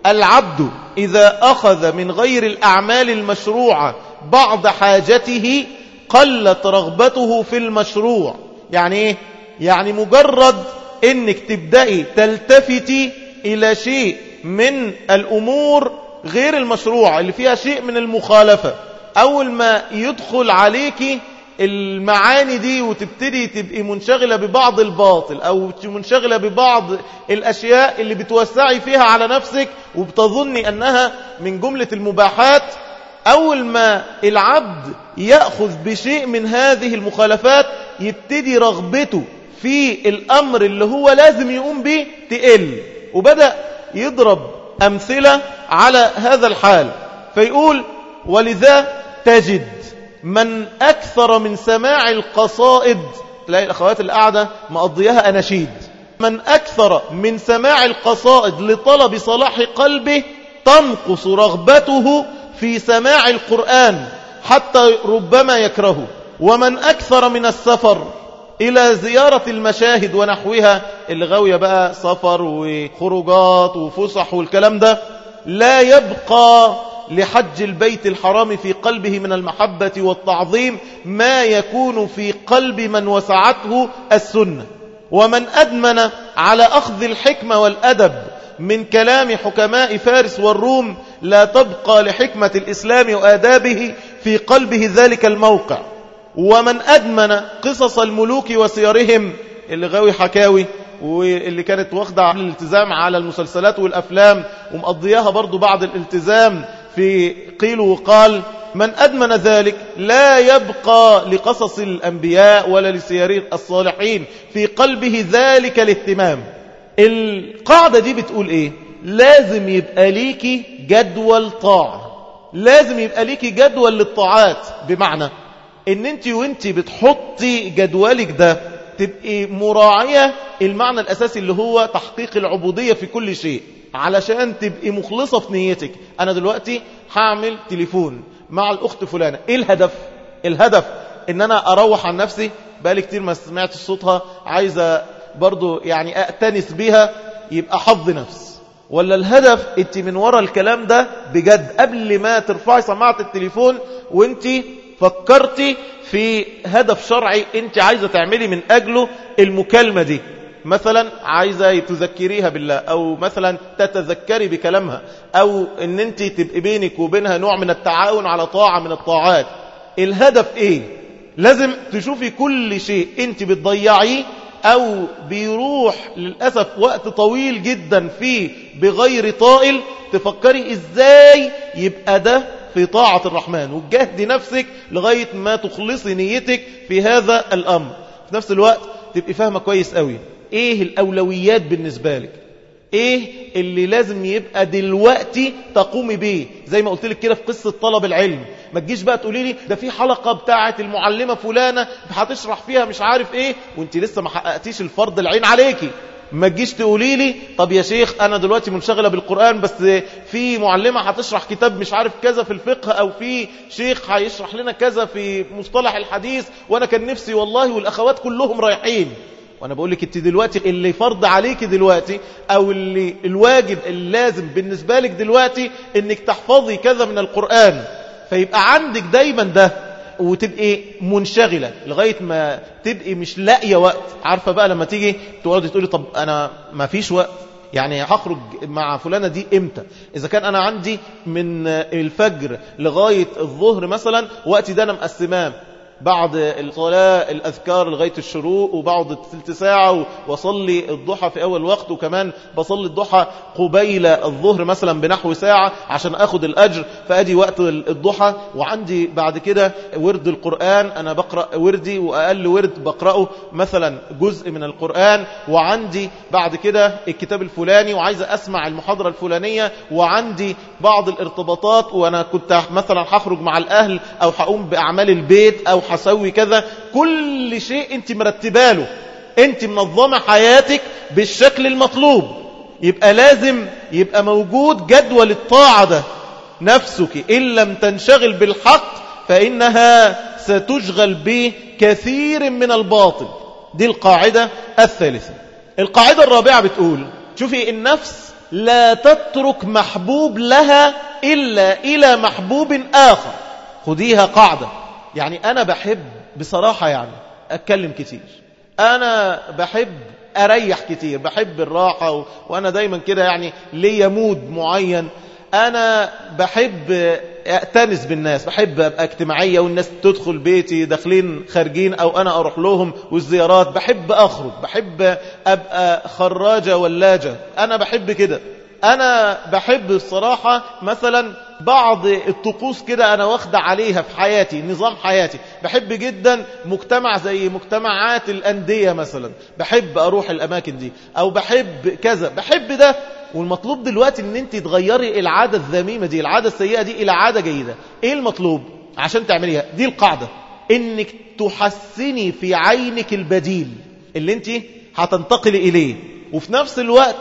العبد إذا أخذ من غير الأعمال المشروعة بعض حاجته قلت رغبته في المشروع. يعني إيه؟ يعني مجرد إنك تبدأي تلتفتي إلى شيء من الأمور غير المشروع اللي فيها شيء من المخالفة، أول ما يدخل عليك المعاني دي وتبتدي تبقي منشغلة ببعض الباطل أو منشغلة ببعض الأشياء اللي بتوسعي فيها على نفسك وبتظني أنها من جملة المباحات، أول ما العبد يأخذ بشيء من هذه المخالفات يبتدي رغبته في الأمر اللي هو لازم يقوم به تقل. وبدأ يضرب أمثلة على هذا الحال فيقول: ولذا تجد من أكثر من سماع القصائد، تلاقي الأخوات القاعدة مقضيها أناشيد، من أكثر من سماع القصائد لطلب صلاح قلبه تنقص رغبته في سماع القرآن حتى ربما يكرهه. ومن أكثر من السفر إلى زيارة المشاهد ونحوها، اللي غاوية بقى سفر وخروجات وفسح والكلام ده، لا يبقى لحج البيت الحرام في قلبه من المحبة والتعظيم ما يكون في قلب من وسعته السنة. ومن أدمن على أخذ الحكمة والأدب من كلام حكماء فارس والروم لا تبقى لحكمة الإسلام وآدابه في قلبه ذلك الموقع. ومن أدمن قصص الملوك وسيرهم، اللي غاوي حكاوي واللي كانت واخدة الالتزام على المسلسلات والأفلام ومقضياها برضو بعض الالتزام في قيل وقال، من أدمن ذلك لا يبقى لقصص الأنبياء ولا لسير الصالحين في قلبه ذلك الاهتمام. القاعدة دي بتقول إيه؟ لازم يبقى ليكي جدول طاعة، لازم يبقى ليكي جدول للطاعات، بمعنى ان انت وانت بتحطي جدولك ده تبقي مراعية المعنى الأساسي اللي هو تحقيق العبودية في كل شيء، علشان تبقي مخلصة في نيتك. أنا دلوقتي هعمل تليفون مع الأخت فلانة، إيه الهدف؟ الهدف إن أنا أروح عن نفسي، بقالي كتير ما سمعت صوتها، عايزة برضو يعني أأتنس بها، يبقى حظ نفس. ولا الهدف أنت من وراء الكلام ده بجد قبل ما ترفعي سماعة التليفون وأنت فكرتي في هدف شرعي أنت عايزة تعملي من أجله المكالمة دي، مثلا عايزة تذكريها بالله، أو مثلا تتذكري بكلامها، أو أن أنت تبقي بينك وبينها نوع من التعاون على طاعة من الطاعات. الهدف إيه؟ لازم تشوفي كل شيء أنت بتضيعيه أو بيروح للأسف وقت طويل جدا فيه بغير طائل، تفكري إزاي يبقى ده في طاعة الرحمن، وتجهدي نفسك لغاية ما تخلصي نيتك في هذا الأمر. في نفس الوقت تبقي فاهمة كويس قوي ايه الأولويات بالنسبة لك، ايه اللي لازم يبقى دلوقتي تقومي بيه. زي ما قلت لك كده في قصة طلب العلم، ما تجيش بقى تقولي لي ده في حلقة بتاعة المعلمة فلانة هتشرح فيها مش عارف ايه وانت لسه ما حققتيش الفرض العين عليكي. ما تجيش تقولي لي طب يا شيخ أنا دلوقتي منشغلة بالقرآن بس في معلمة هتشرح كتاب مش عارف كذا في الفقه، أو في شيخ هيشرح لنا كذا في مصطلح الحديث وأنا كان نفسي والله والأخوات كلهم رايحين. وأنا بقول لك أنت دلوقتي اللي فرض عليك دلوقتي أو اللي الواجب اللازم بالنسبة لك دلوقتي إنك تحفظي كذا من القرآن، فيبقى عندك دايما ده وتبقي منشغلة لغاية ما تبقي مش لاقية وقت. عارفة بقى لما تيجي تقعدي تقولي طب أنا ما فيش وقت، يعني هخرج مع فلانة دي إمتى؟ إذا كان أنا عندي من الفجر لغاية الظهر مثلا وقتي ده أنا مقسماه، بعد الصلاة الأذكار لغاية الشروق، وبعد تلت ساعة وصلي الضحى في أول وقت، وكمان بصلي الضحى قبيل الظهر مثلا بنحو ساعة عشان أخذ الأجر، فأدي وقت الضحى. وعندي بعد كده ورد القرآن، أنا بقرأ وردي وأقل ورد بقرأه مثلا جزء من القرآن، وعندي بعد كده الكتاب الفلاني وعايزة أسمع المحاضرة الفلانية، وعندي بعض الارتباطات وأنا كنت مثلا هخرج مع الأهل أو هقوم بأعمال البيت أو حسوي كذا. كل شيء انت مرتباله، انت منظمة حياتك بالشكل المطلوب، يبقى لازم يبقى موجود جدول الطاعة ده. نفسك إن لم تنشغل بالحق فإنها ستشغل بكثير من الباطل. دي القاعدة الثالثة. القاعدة الرابعة بتقول شوفي النفس لا تترك محبوب لها إلا إلى محبوب آخر. خديها قاعدة. يعني أنا بحب بصراحة يعني أتكلم كتير، أنا بحب أريح كتير، بحب الراحة و... وأنا دايما كده يعني ليا مود معين، أنا بحب أأتنس بالناس، بحب أبقى اجتماعية والناس تدخل بيتي داخلين خارجين أو أنا أروح لهم والزيارات، بحب أخرج، بحب أبقى خراجة ولاجة، أنا بحب كده. أنا بحب الصراحة مثلا بعض الطقوس كده أنا واخدة عليها في حياتي، نظام حياتي. بحب جدا مجتمع زي مجتمعات الأندية مثلا، بحب أروح الأماكن دي، أو بحب كذا، بحب ده. والمطلوب دلوقتي ان انت تغيري العادة الذميمة دي، العادة السيئة دي إلى عادة جيدة. ايه المطلوب عشان تعمليها؟ دي القاعدة، انك تحسني في عينك البديل اللي انت هتنتقلي إليه، وفي نفس الوقت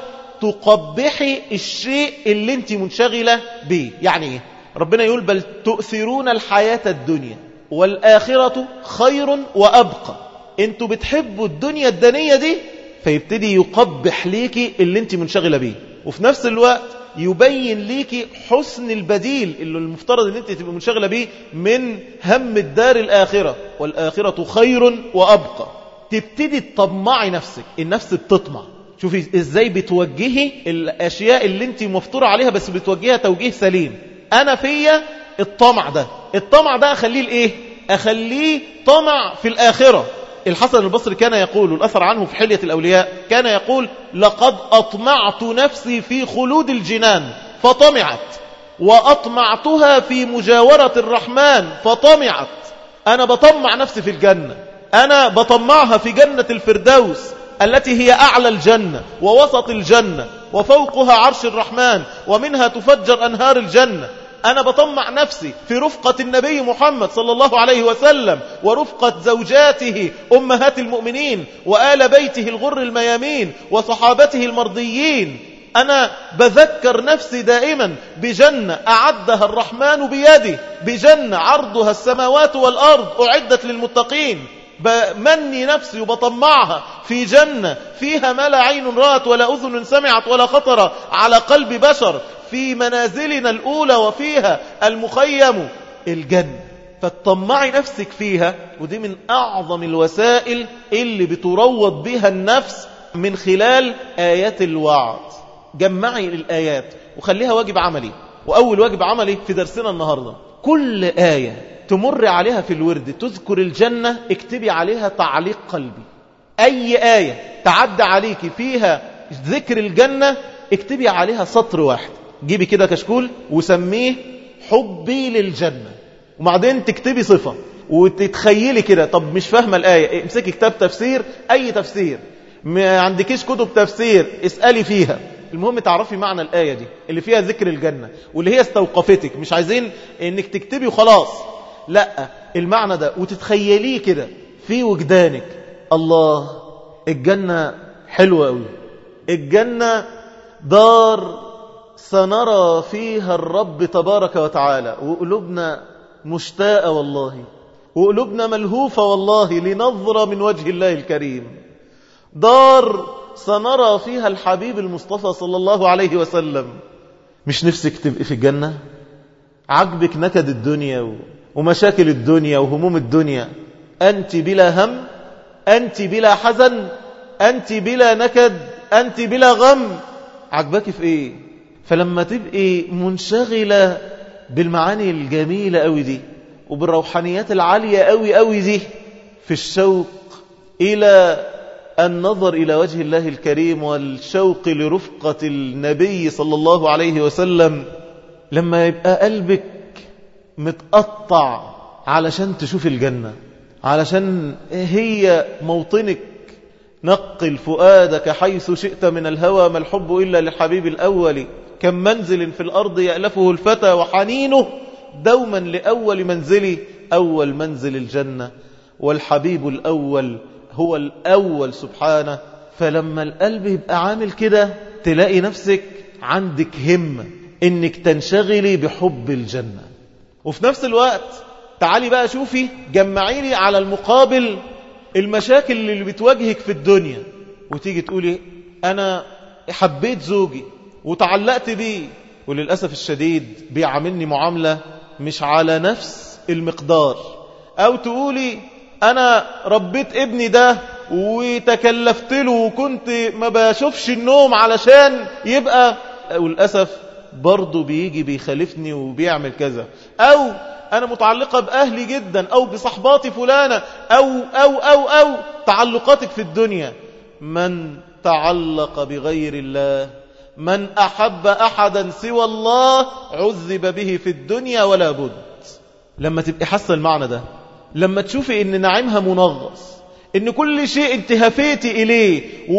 تقبحي الشيء اللي انت منشغلة به. يعني ايه؟ ربنا يقول بل تؤثرون الحياة الدنيا والآخرة خير وأبقى. انتوا بتحبوا الدنيا الدنية دي، فيبتدي يقبح ليكي اللي انت منشغلة به، وفي نفس الوقت يبين ليكي حسن البديل اللي المفترض ان انت تبقى منشغلة به من هم الدار الآخرة، والآخرة خير وأبقى. تبتدي تطمعي نفسك، النفس بتطمع. شوفي ازاي بتوجهي الاشياء اللي انت مفطورة عليها، بس بتوجهها توجيه سليم. انا فيا الطمع ده، الطمع ده اخليه الايه؟ اخليه طمع في الآخرة. الحسن البصري كان يقول، الأثر عنه في حلية الأولياء، كان يقول لقد أطمعت نفسي في خلود الجنان فطمعت، وأطمعتها في مجاورة الرحمن فطمعت. أنا بطمع نفسي في الجنة، أنا بطمعها في جنة الفردوس التي هي أعلى الجنة ووسط الجنة وفوقها عرش الرحمن ومنها تفجر أنهار الجنة. أنا بطمع نفسي في رفقة النبي محمد صلى الله عليه وسلم ورفقة زوجاته أمهات المؤمنين وآل بيته الغر الميامين وصحابته المرضيين. أنا بذكر نفسي دائما بجنة أعدها الرحمن بيده، بجنة عرضها السماوات والأرض أعدت للمتقين. بمني نفسي وبطمعها في جنة فيها ما لا عين رأت ولا أذن سمعت ولا خطر على قلب بشر، في منازلنا الأولى وفيها المخيم الجنة. فتطمعي نفسك فيها، ودي من أعظم الوسائل اللي بتروض بها النفس من خلال آيات الوعد. جمعي الآيات وخليها واجب عملي. وأول واجب عملي في درسنا النهاردة، كل آية تمر عليها في الورد تذكر الجنة اكتبي عليها تعليق قلبي. أي آية تعدى عليك فيها ذكر الجنة اكتبي عليها سطر واحد. جيبي كده كشكول وسميه حبي للجنة، وبعدين تكتبي صفة وتتخيلي كده. طب مش فاهمة الآية، امسكي كتاب تفسير، أي تفسير، ما عندكيش كتب تفسير اسألي فيها. المهم تعرفي معنى الآية دي اللي فيها ذكر الجنة واللي هي استوقفتك. مش عايزين انك تكتبي وخلاص، لا، المعنى ده وتتخيليه كده في وجدانك. الله، الجنة حلوة قوي، الجنة دار سنرى فيها الرب تبارك وتعالى، وقلوبنا مشتاقة والله، وقلوبنا ملهوفة والله لنظرة من وجه الله الكريم. دار سنرى فيها الحبيب المصطفى صلى الله عليه وسلم. مش نفسك تبقي في الجنة؟ عجبك نكد الدنيا ومشاكل الدنيا وهموم الدنيا، أنت بلا هم، أنت بلا حزن، أنت بلا نكد، أنت بلا غم. عجبك في إيه؟ فلما تبقي منشغلة بالمعاني الجميلة قوي دي وبالروحانيات العالية قوي قوي دي، في الشوق إلى النظر إلى وجه الله الكريم والشوق لرفقة النبي صلى الله عليه وسلم، لما يبقى قلبك متقطع علشان تشوف الجنة، علشان هي موطنك، نقل فؤادك حيث شئت من الهوى، ما الحب إلا للحبيب الأول، كم منزل في الأرض يألفه الفتى وحنينه دوما لأول منزلي، أول منزل الجنة، والحبيب الأول هو الأول سبحانه. فلما القلب يبقى عامل كده تلاقي نفسك عندك همة إنك تنشغلي بحب الجنة. وفي نفس الوقت تعالي بقى شوفي، جمعي لي على المقابل المشاكل اللي بتواجهك في الدنيا، وتيجي تقولي أنا حبيت زوجي وتعلقت بيه، وللأسف الشديد بيعاملني معاملة مش على نفس المقدار. أو تقولي أنا ربيت ابني ده وتكلفت له وكنت ما بشوفش النوم علشان يبقى، وللأسف برضو بيجي بيخالفني وبيعمل كذا. أو أنا متعلقة بأهلي جدا، أو بصحباتي فلانة، أو أو أو أو تعلقاتك في الدنيا. من تعلق بغير الله، من أحب أحدا سوى الله عذب به في الدنيا ولا بد. لما تبقى حاسة المعنى ده، لما تشوفي إن نعيمها منغص، إن كل شيء انت هفيتي إليه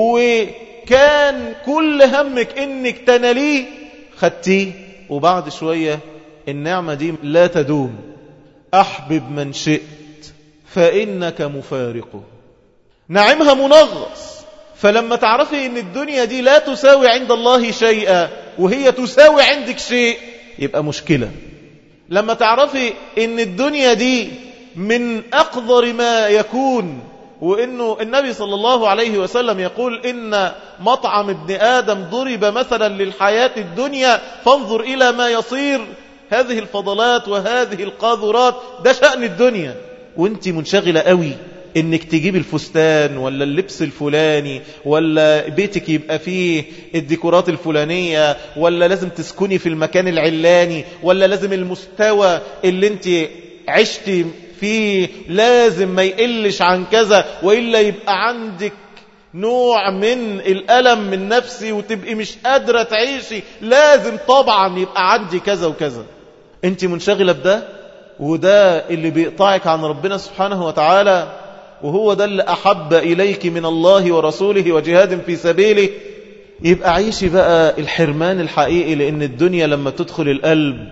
وكان كل همك إنك تناليه خدتيه، وبعد شوية النعمة دي لا تدوم. أحبب من شئت فإنك مفارقه. نعيمها منغص، فلما تعرفي إن الدنيا دي لا تساوي عند الله شيئا وهي تساوي عندك شيء يبقى مشكلة. لما تعرفي إن الدنيا دي من أقدر ما يكون، وإنه النبي صلى الله عليه وسلم يقول إن مطعم ابن آدم ضرب مثلا للحياة الدنيا فانظر إلى ما يصير. هذه الفضلات وهذه القاذورات ده شأن الدنيا، وانت منشغلة قوي انك تجيب الفستان ولا اللبس الفلاني، ولا بيتك يبقى فيه الديكورات الفلانية، ولا لازم تسكني في المكان العلاني، ولا لازم المستوى اللي انت عشتي فيه لازم ما يقلش عن كذا، وإلا يبقى عندك نوع من الألم من نفسي وتبقي مش قادرة تعيشي، لازم طبعا يبقى عندي كذا وكذا. انت منشغلة بده، وده اللي بيقطعك عن ربنا سبحانه وتعالى، وهو ده اللي أحب إليك من الله ورسوله وجهاد في سبيله. يبقى عيشي بقى الحرمان الحقيقي، لأن الدنيا لما تدخل القلب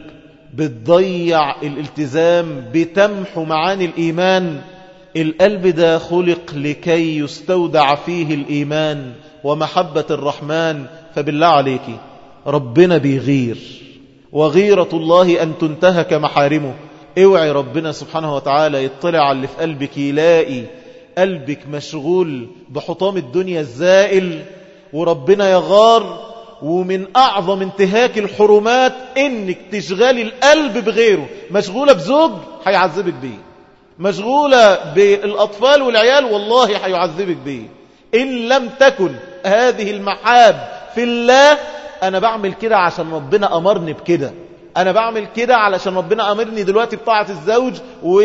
بتضيع الالتزام، بتمحو معاني الإيمان. القلب ده خلق لكي يستودع فيه الإيمان ومحبة الرحمن. فبالله عليك ربنا بيغير، وغيرة الله أن تنتهك محارمه. اوعي ربنا سبحانه وتعالى يطلع على اللي في قلبك، يلاقي قلبك مشغول بحطام الدنيا الزائل وربنا يغار. ومن أعظم انتهاك الحرمات إنك تشغلي القلب بغيره. مشغولة بزوج هيعذبك بيه، مشغولة بالأطفال والعيال والله هيعذبك بيه. إن لم تكن هذه المحاب في الله، أنا بعمل كده عشان ربنا أمرني بكده، أنا بعمل كده علشان ربنا أمرني دلوقتي بطاعة الزوج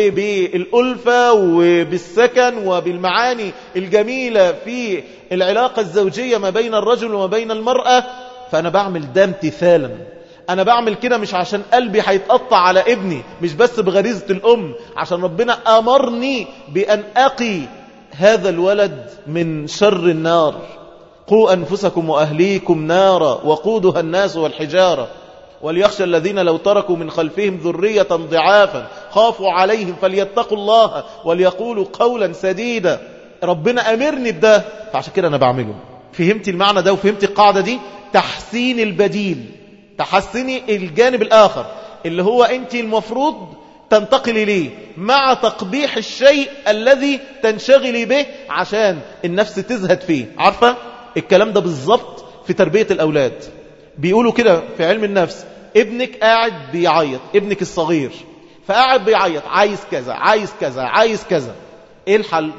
وبالألفة وبالسكن وبالمعاني الجميلة في العلاقة الزوجية ما بين الرجل وما بين المرأة. فأنا بعمل ده امتثالا. أنا بعمل كده مش عشان قلبي هيتقطع على ابني، مش بس بغريزة الأم، عشان ربنا أمرني بأن أقي هذا الولد من شر النار. قوا أنفسكم وأهليكم نارا وقودها الناس والحجارة وليخشى الذين لو تركوا من خلفهم ذرية ضعافا خافوا عليهم فليتقوا الله وليقولوا قولا سديدا. ربنا أمرني بده، فعشان كده أنا بعمله. فهمتي المعنى ده وفهمتي القاعدة دي؟ تحسين البديل، تحسني الجانب الآخر اللي هو أنت المفروض تنتقلي ليه، مع تقبيح الشيء الذي تنشغلي به عشان النفس تزهد فيه. عارفة الكلام ده بالضبط في تربية الأولاد. بيقولوا كده في علم النفس، ابنك قاعد بيعيط، ابنك الصغير فقاعد بيعيط، عايز كذا عايز كذا عايز كذا. ايه الحل؟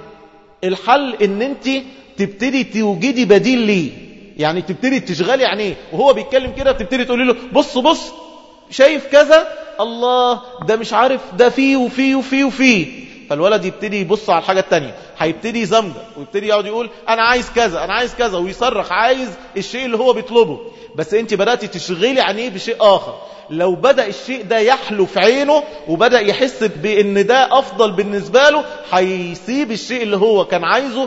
الحل ان انت تبتدي توجدي بديل ليه. يعني تبتدي تشغلي عينيه وهو بيتكلم كده، تبتدي تقولي له بص بص شايف كذا، الله ده مش عارف ده فيه وفيه وفيه وفيه. فالولد يبتدي يبص على الحاجة التانية، هيبتدي يزمجر ويبتدي يقعد يقول أنا عايز كذا أنا عايز كذا ويصرخ عايز الشيء اللي هو بيطلبه. بس أنت بدأت تشغلي عينيه بشيء آخر. لو بدأ الشيء ده يحلو في عينه وبدأ يحس بأن ده أفضل بالنسبة له، هيسيب الشيء اللي هو كان عايزه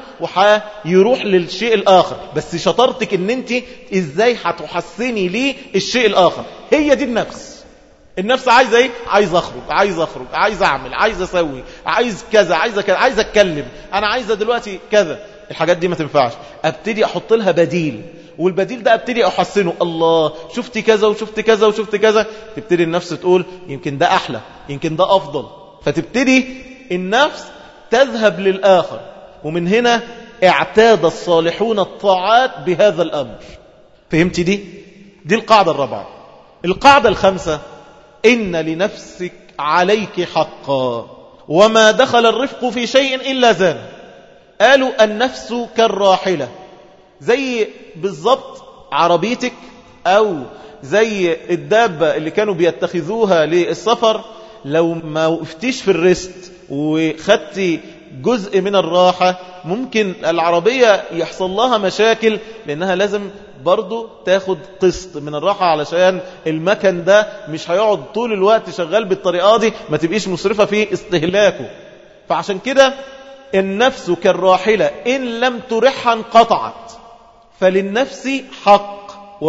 وهيروح للشيء الآخر. بس شطرتك أن أنت إزاي هتحسني ليه الشيء الآخر. هي دي النفس. النفس عايزة ايه؟ عايز اخرج عايز اخرج عايز اعمل عايز اسوي عايز كذا عايز كذا عايز اتكلم انا عايزة دلوقتي كذا. الحاجات دي ما تنفعش. ابتدي احط لها بديل، والبديل ده ابتدي احسنه. الله شفت كذا وشفت كذا وشفت كذا. تبتدي النفس تقول يمكن ده احلى يمكن ده افضل. فتبتدي النفس تذهب للاخر. ومن هنا اعتاد الصالحون الطاعات بهذا الامر. فهمتي دي؟ دي القاعدة الرابعة. القاعدة الخامسة: إن لنفسك عليك حقا وما دخل الرفق في شيء إلا زان. قالوا النفس كالراحلة، زي بالضبط عربيتك أو زي الدابة اللي كانوا بيتخذوها للسفر. لو ما وقفتيش في الرست وخدتي جزء من الراحة ممكن العربية يحصل لها مشاكل، لأنها لازم برضو تاخد قسط من الراحة علشان المكن ده مش هيقعد طول الوقت شغال بالطريقة دي، ما تبقيش مصرفة في استهلاكه. فعشان كده النفس كالراحلة إن لم ترحها انقطعت، فللنفس حق.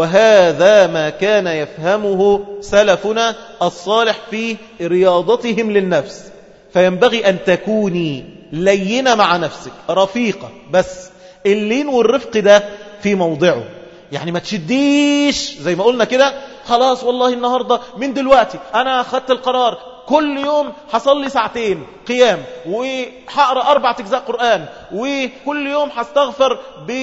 وهذا ما كان يفهمه سلفنا الصالح في رياضتهم للنفس. فينبغي أن تكوني لينة مع نفسك رفيقة، بس اللين والرفق ده في موضعه. يعني ما تشديش زي ما قلنا كده، خلاص والله النهاردة من دلوقتي أنا أخذت القرار كل يوم هصلي ساعتين قيام وحقرأ أربعة أجزاء قرآن وكل يوم هستغفر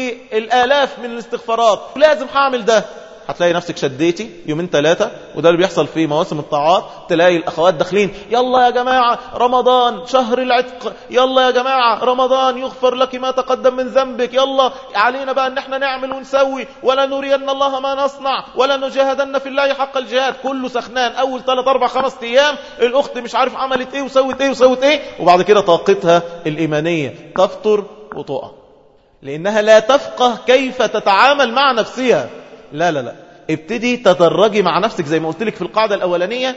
بالآلاف من الاستغفارات، لازم هعمل ده. هتلاقي نفسك شديتي يومين ثلاثة، وده اللي بيحصل في مواسم الطاعات. تلاقي الأخوات داخلين: يلا يا جماعة رمضان شهر العتق، يلا يا جماعة رمضان يغفر لك ما تقدم من ذنبك، يلا علينا بقى ان احنا نعمل ونسوي، ولا نرين الله ما نصنع، ولا نجاهدن في الله حق الجهاد. كله سخنان اول ثلاث اربع خمس ايام، الاخت مش عارف عملت ايه وسوت ايه وسوت ايه، وبعد كده طاقتها الايمانية تفتر وتقع، لانها لا تفقه كيف تتعامل مع نفسها. لا لا لا، ابتدي تدرجي مع نفسك زي ما قلت لك في القاعدة الأولانية،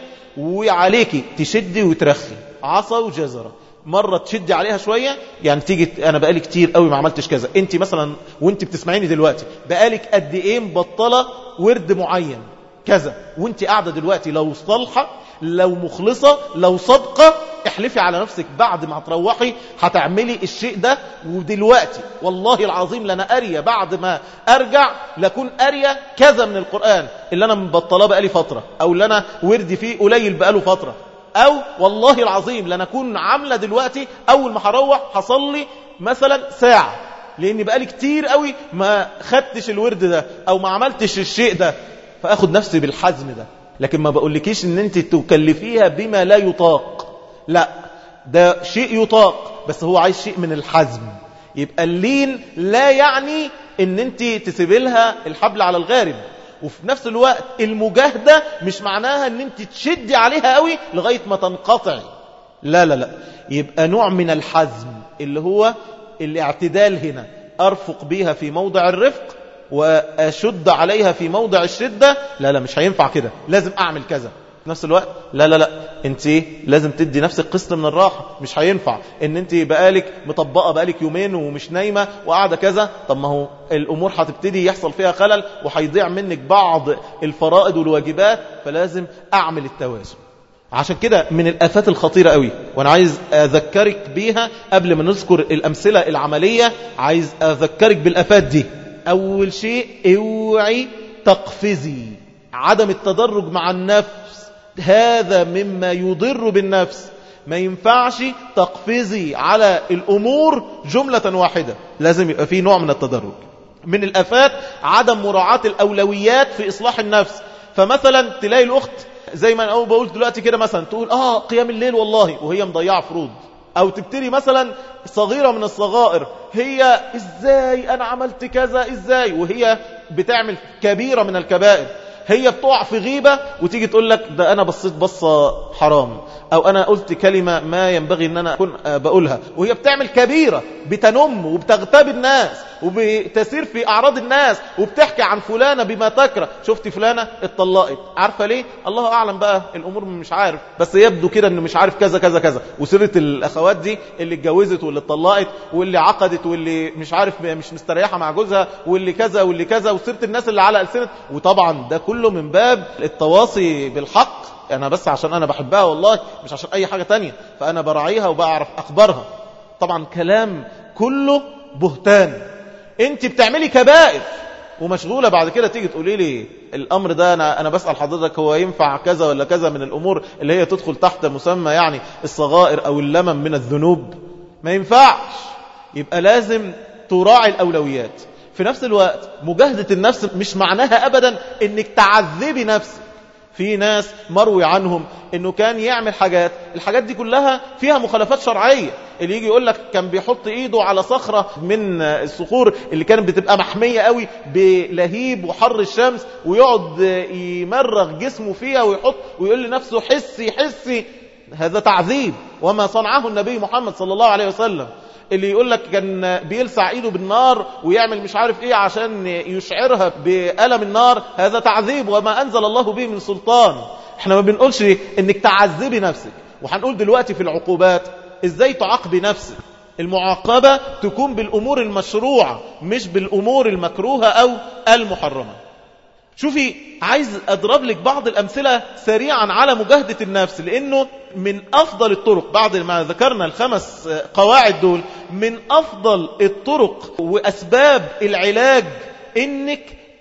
وعليكي تشدي وترخي عصا وجزرة. مرة تشدي عليها شوية، يعني تيجي أنا بقالي كتير قوي ما عملتش كذا. أنت مثلا وأنت بتسمعيني دلوقتي بقالك قد إيه مبطلة ورد معين كذا، وأنت قاعدة دلوقتي لو صالحة لو مخلصة لو صادقة، احلفي على نفسك بعد ما هتروحي هتعملي الشيء ده. ودلوقتي والله العظيم لنا أريا بعد ما أرجع لكون أريا كذا من القرآن اللي أنا مبطلاه بقالي فترة، أو اللي أنا وردي فيه قليل بقاله فترة، أو والله العظيم لنكون عاملة دلوقتي أول ما هروح هصلي مثلا ساعة، لأني بقالي كتير قوي ما خدتش الورد ده أو ما عملتش الشيء ده، فأخد نفسي بالحزم ده. لكن ما بقولكيش ان انت تكلفيها بما لا يطاق، لا، ده شيء يطاق بس هو عايز شيء من الحزم. يبقى اللين لا يعني ان انت تسيبي لها الحبل على الغارب، وفي نفس الوقت المجاهدة مش معناها ان انت تشدي عليها قوي لغاية ما تنقطعي، لا لا لا، يبقى نوع من الحزم اللي هو الاعتدال. هنا ارفق بيها في موضع الرفق وأشد عليها في موضع الشدة، لا لا مش هينفع كده، لازم أعمل كذا. في نفس الوقت لا لا لا، انت لازم تدي نفسك قسط من الراحة. مش هينفع ان انت بقالك مطبقة بقالك يومين ومش نايمة وقاعدة كذا، طب ما هو الأمور هتبتدي يحصل فيها خلل وهيضيع منك بعض الفرائض والواجبات، فلازم أعمل التوازن. عشان كده من الآفات الخطيرة قوي، وانا عايز أذكرك بيها قبل ما نذكر الأمثلة العملية، عايز أذكرك بالآفات دي. أول شيء اوعي تقفزي، عدم التدرج مع النفس هذا مما يضر بالنفس. ما ينفعش تقفزي على الأمور جملة واحدة، لازم يبقى فيه نوع من التدرج. من الآفات عدم مراعاة الأولويات في إصلاح النفس. فمثلا تلاقي الأخت زي ما أنا بقول دلوقتي كده، مثلا تقول آه قيام الليل والله وهي مضيعة فروض، أو تبتدي مثلا صغيرة من الصغائر، هي إزاي أنا عملت كذا إزاي، وهي بتعمل كبيرة من الكبائر. هي بتقع في غيبة وتيجي تقول لك ده أنا بصيت بصة حرام، أو أنا قلت كلمة ما ينبغي أن أنا أكون بقولها، وهي بتعمل كبيرة، بتنم وبتغتاب الناس وبتسير في أعراض الناس وبتحكي عن فلانة بما تكره. شفتي فلانة اتطلقت، عارفة ليه؟ الله أعلم بقى، الأمور مش عارف، بس يبدو كده أنه مش عارف كذا كذا كذا. وسيرة الأخوات دي اللي اتجوزت واللي اتطلقت واللي عقدت واللي مش عارف مش مستريحة مع جوزها واللي كذا واللي كذا، وسيرة الناس اللي على ألسنة. وطبعا ده كله من باب التواصي بالحق، أنا بس عشان أنا بحبها والله، مش عشان أي حاجة تانية، فأنا براعيها وبعرف أخبارها. طبعا كلام كله بهتان. أنت بتعملي كبائر ومشغولة بعد كده تيجي تقولي لي الأمر ده، أنا, أنا بسأل حضرتك هو ينفع كذا ولا كذا من الأمور اللي هي تدخل تحت مسمى يعني الصغائر أو اللمم من الذنوب. ما ينفعش. يبقى لازم تراعي الأولويات. في نفس الوقت مجاهدة النفس مش معناها أبدا إنك تعذبي نفسك. في ناس مروي عنهم إنه كان يعمل حاجات، الحاجات دي كلها فيها مخالفات شرعية. اللي يجي يقول لك كان بيحط إيده على صخرة من الصخور اللي كانت بتبقى محمية قوي بلهيب وحر الشمس، ويقعد يمرغ جسمه فيها ويحط ويقول لنفسه حسي حسي. هذا تعذيب، وما صنعه النبي محمد صلى الله عليه وسلم. اللي يقول لك كان بيلسع ايده بالنار ويعمل مش عارف ايه عشان يشعرها بألم النار، هذا تعذيب وما انزل الله به من سلطان. احنا ما بنقولش انك تعذبي نفسك. وهنقول دلوقتي في العقوبات ازاي تعاقبي نفسك. المعاقبة تكون بالامور المشروعة مش بالامور المكروهة او المحرمة. شوفي، عايز أضرب لك بعض الأمثلة سريعا على مجاهدة النفس، لأنه من أفضل الطرق بعد ما ذكرنا الخمس قواعد دول، من أفضل الطرق وأسباب العلاج إنك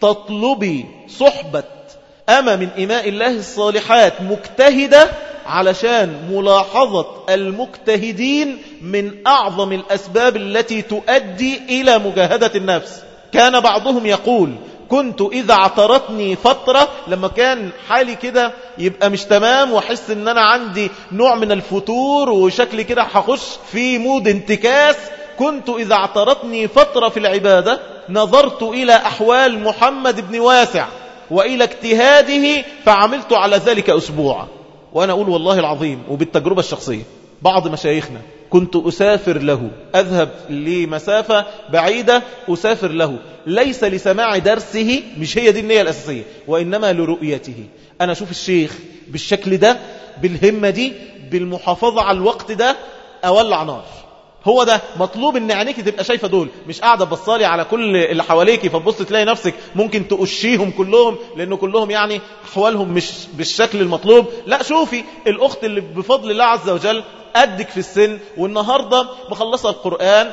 تطلبي صحبة أما من إماء الله الصالحات مجتهدة، علشان ملاحظة المجتهدين من أعظم الأسباب التي تؤدي إلى مجاهدة النفس. كان بعضهم يقول: كنت إذا اعترتني فترة، لما كان حالي كده يبقى مش تمام وحس ان انا عندي نوع من الفتور وشكلي كده هخش في مود انتكاس، كنت إذا اعترتني فترة في العبادة نظرت إلى أحوال محمد بن واسع وإلى اجتهاده فعملت على ذلك أسبوع. وأنا أقول والله العظيم وبالتجربة الشخصية، بعض مشايخنا كنت أسافر له، أذهب لمسافة بعيدة أسافر له، ليس لسماع درسه، مش هي دي النية الأساسية، وإنما لرؤيته. أنا أشوف الشيخ بالشكل ده، بالهمة دي، بالمحافظة على الوقت ده، أولع نار. هو ده مطلوب، ان عينيك تبقى شايفة دول، مش قاعدة بصالي على كل اللي حواليك فبص تلاقي نفسك ممكن تقشيهم كلهم لأنه كلهم يعني أحوالهم مش بالشكل المطلوب. لا، شوفي الأخت اللي بفضل الله عز وجل قدك في السن والنهاردة مخلصة القرآن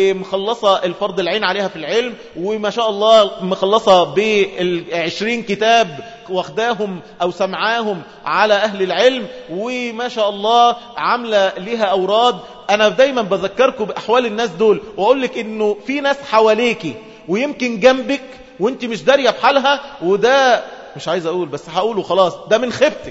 ومخلصة الفرض العين عليها في العلم، وما شاء الله مخلصة بالعشرين كتاب واخداهم أو سمعاهم على أهل العلم، وما شاء الله عاملة لها أوراد. أنا دايما بذكركم بأحوال الناس دول وأقول لك إنه في ناس حواليكي ويمكن جنبك وانت مش دارية بحالها، وده مش عايز أقول بس هقوله خلاص، ده من خيبتك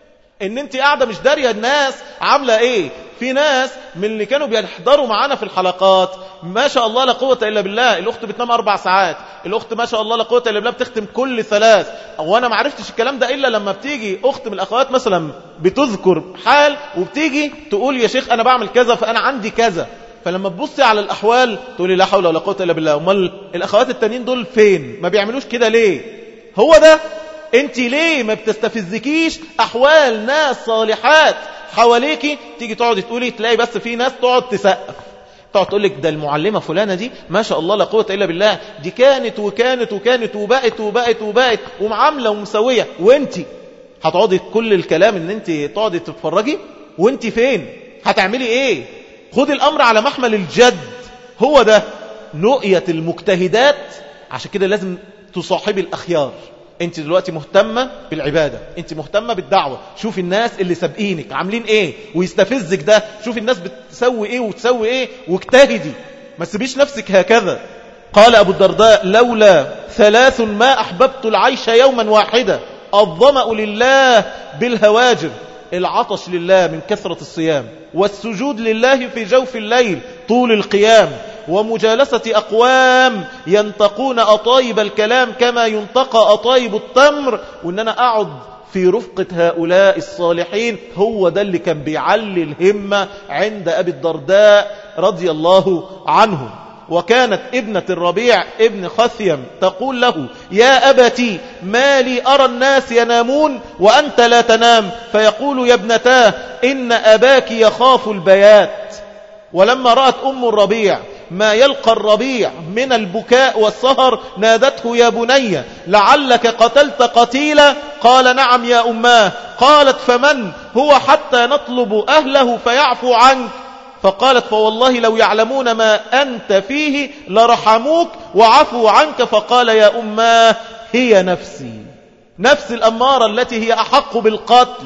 ان انت قاعدة مش دارية الناس عاملة ايه. في ناس من اللي كانوا بيحضروا معانا في الحلقات ما شاء الله لا قوة الا بالله، الاخت بتنام اربع ساعات، الاخت ما شاء الله لا قوة الا بالله بتختم كل ثلاث. وانا ما عرفتش الكلام ده الا لما بتيجي اخت من الاخوات مثلا بتذكر حال وبتيجي تقول يا شيخ انا بعمل كذا فانا عندي كذا، فلما تبصي على الاحوال تقولي لا حول ولا قوة الا بالله. امال الاخوات التانيين دول فين؟ ما بيعملوش كده ليه؟ هو ده. انت ليه ما بتستفزكيش احوال ناس صالحات حواليكي؟ تيجي تقعد تقولي تلاقي بس في ناس تقعد تسقف، تقعد تقول لك ده المعلمة فلانة دي ما شاء الله لا قوة الا بالله، دي كانت وكانت وكانت وبقت وبقت وبقت ومعاملة ومسوية، وانت هتقعدي كل الكلام ان انت تقعدي تتفرجي؟ وانت فين؟ هتعملي ايه؟ خدي الامر على محمل الجد. هو ده رؤية المجتهدات. عشان كده لازم تصاحبي الاخيار. انت دلوقتي مهتمة بالعبادة، انت مهتمة بالدعوة، شوفي الناس اللي سابقينك عاملين ايه ويستفزك ده، شوفي الناس بتسوي ايه وتسوي ايه واجتهدي، ما تسيبيش نفسك هكذا. قال ابو الدرداء: لولا ثلاث ما احببت العيش يوما واحدا، الظمأ لله بالهواجر، العطش لله من كثرة الصيام، والسجود لله في جوف الليل طول القيام، ومجالسة أقوام ينتقون أطايب الكلام كما ينتقى أطايب التمر، وإن أنا أقعد في رفقة هؤلاء الصالحين. هو ده اللي كان بيعلي الهمة عند أبي الدرداء رضي الله عنه. وكانت ابنة الربيع ابن خثيم تقول له: يا أبتي ما لي أرى الناس ينامون وأنت لا تنام؟ فيقول: يا ابنتاه إن أباك يخاف البيات. ولما رأت أم الربيع ما يلقى الربيع من البكاء والسهر نادته: يا بني لعلك قتلت قتيلا؟ قال: نعم يا أماه. قالت: فمن هو حتى نطلب أهله فيعفو عنك؟ فقالت: فوالله لو يعلمون ما أنت فيه لرحموك وعفوا عنك. فقال: يا أماه هي نفسي، نفس الأمارة التي هي أحق بالقتل.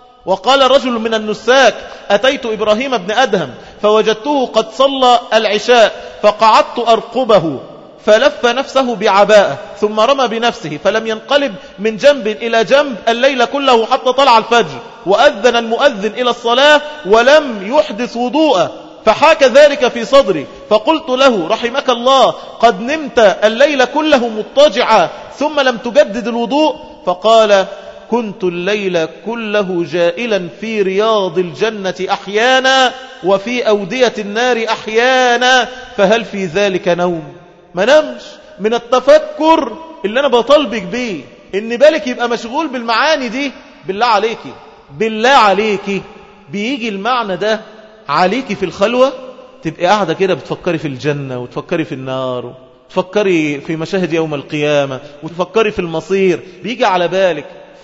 وقال رجل من النساك: أتيت إبراهيم بن أدهم فوجدته قد صلى العشاء فقعدت أرقبه، فلف نفسه بعباءة ثم رمى بنفسه فلم ينقلب من جنب إلى جنب الليل كله حتى طلع الفجر، وأذن المؤذن إلى الصلاة ولم يحدث وضوءا، فحاك ذلك في صدري، فقلت له رحمك الله قد نمت الليل كله مضطجعا ثم لم تجدد الوضوء؟ فقال كنت الليل كله جائلا في رياض الجنة أحيانا وفي أودية النار أحيانا، فهل في ذلك نوم؟ ما نمش من التفكر اللي أنا بطالبك بيه، إن بالك يبقى مشغول بالمعاني دي. بالله عليكي بالله عليكي بيجي المعنى ده عليكي في الخلوة، تبقى قاعدة كده بتفكري في الجنة وتفكري في النار وتفكري في مشاهد يوم القيامة وتفكري في المصير، بيجي على بالك.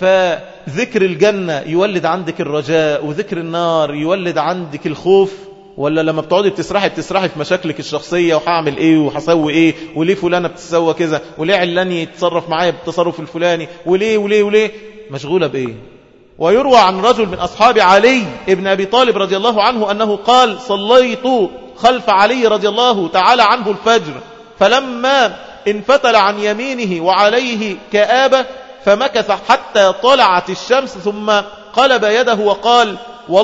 فذكر الجنة يولد عندك الرجاء، وذكر النار يولد عندك الخوف. ولا لما بتقعدي بتسرحي بتسرحي في مشاكلك الشخصية، وهعمل ايه وهسوي ايه، وليه فلانة بتسوى كذا، وليه علاني يتصرف معايا بالتصرف الفلاني، وليه وليه وليه، مشغولة بايه؟ ويروى عن رجل من أصحاب علي ابن أبي طالب رضي الله عنه أنه قال صليت خلف علي رضي الله تعالى عنه الفجر، فلما انفتل عن يمينه وعليه كآبة فمكث حتى طلعت الشمس، ثم قلب يده وقال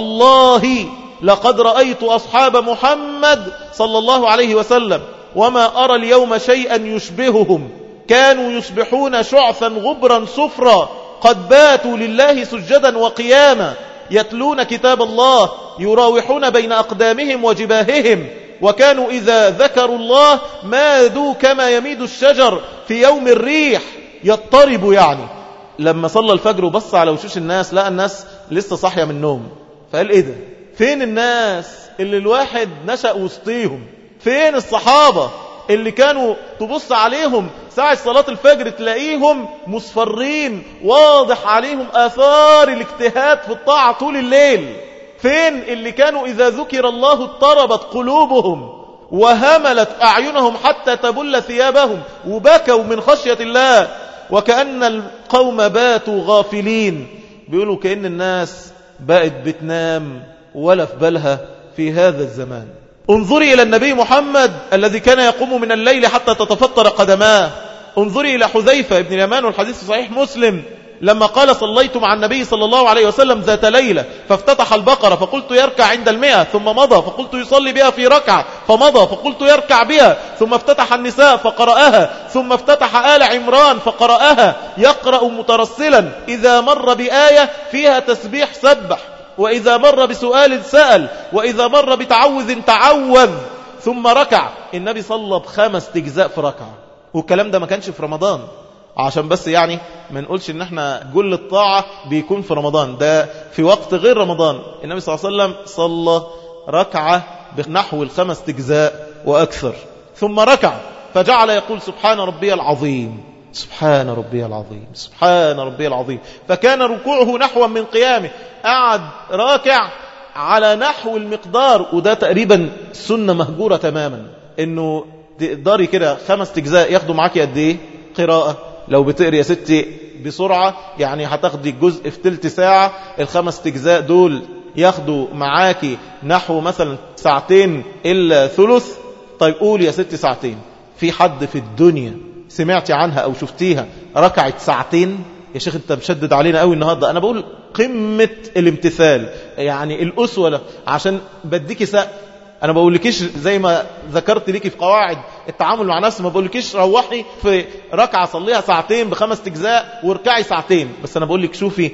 والله لقد رأيت أصحاب محمد صلى الله عليه وسلم وما أرى اليوم شيئا يشبههم، كانوا يصبحون شعثا غبرا صفرا قد باتوا لله سجدا وقياما، يتلون كتاب الله يراوحون بين أقدامهم وجباههم، وكانوا إذا ذكروا الله مادوا كما يميد الشجر في يوم الريح يضطرب. يعني لما صلى الفجر وبص على وشوش الناس لقى الناس لسه صاحية من النوم، فقال ايه ده؟ فين الناس اللي الواحد نشأ وسطيهم؟ فين الصحابة اللي كانوا تبص عليهم ساعة صلاة الفجر تلاقيهم مصفرين واضح عليهم آثار الاجتهاد في الطاعة طول الليل؟ فين اللي كانوا إذا ذكر الله اضطربت قلوبهم وهملت أعينهم حتى تبل ثيابهم وبكوا من خشية الله، وكأن القوم باتوا غافلين؟ بيقولوا كأن الناس بقت بتنام ولا في بالها في هذا الزمان. انظري إلى النبي محمد الذي كان يقوم من الليل حتى تتفطر قدماه. انظري إلى حذيفة بن اليمان والحديث في صحيح مسلم لما قال صليت مع النبي صلى الله عليه وسلم ذات ليلة فافتتح البقرة فقلت يركع عند المئة ثم مضى فقلت يصلي بها في ركعة فمضى فقلت يركع بها ثم افتتح النساء فقرأها ثم افتتح آل عمران فقرأها يقرأ مترسلا إذا مر بآية فيها تسبيح سبح، وإذا مر بسؤال سأل، وإذا مر بتعوذ تعوذ، ثم ركع. النبي صلى بخمس تجزاء في ركعة، والكلام ده ما كانش في رمضان، عشان بس يعني ما نقولش ان احنا كل الطاعة بيكون في رمضان، ده في وقت غير رمضان. النبي صلى الله عليه وسلم صلى ركعة بنحو الخمس تجزاء وأكثر، ثم ركع فجعل يقول سبحان ربي العظيم سبحان ربي العظيم سبحان ربي العظيم، فكان ركوعه نحو من قيامه، قعد راكع على نحو المقدار. وده تقريبا سنة مهجورة تماما، انه تقدري كده خمس تجزاء ياخدوا معاكي قد ايه قراءة؟ لو بتقري يا ستي بسرعة يعني هتاخدي الجزء في تلت ساعة، الخمس تجزاء دول ياخدوا معاكي نحو مثلا ساعتين إلا ثلث. طيب قول يا ستي ساعتين، في حد في الدنيا سمعتي عنها أو شفتيها ركعت ساعتين؟ يا شيخ انت مشدد علينا قوي النهاردة. أنا بقول قمة الامتثال، يعني الأسوة، عشان بديكي سقف. أنا بقولكيش زي ما ذكرت ليكي في قواعد التعامل مع نفسي، ما بقولكيش روحي في ركعة صليها ساعتين بخمس تجزاء واركعي ساعتين، بس أنا بقولك شوفي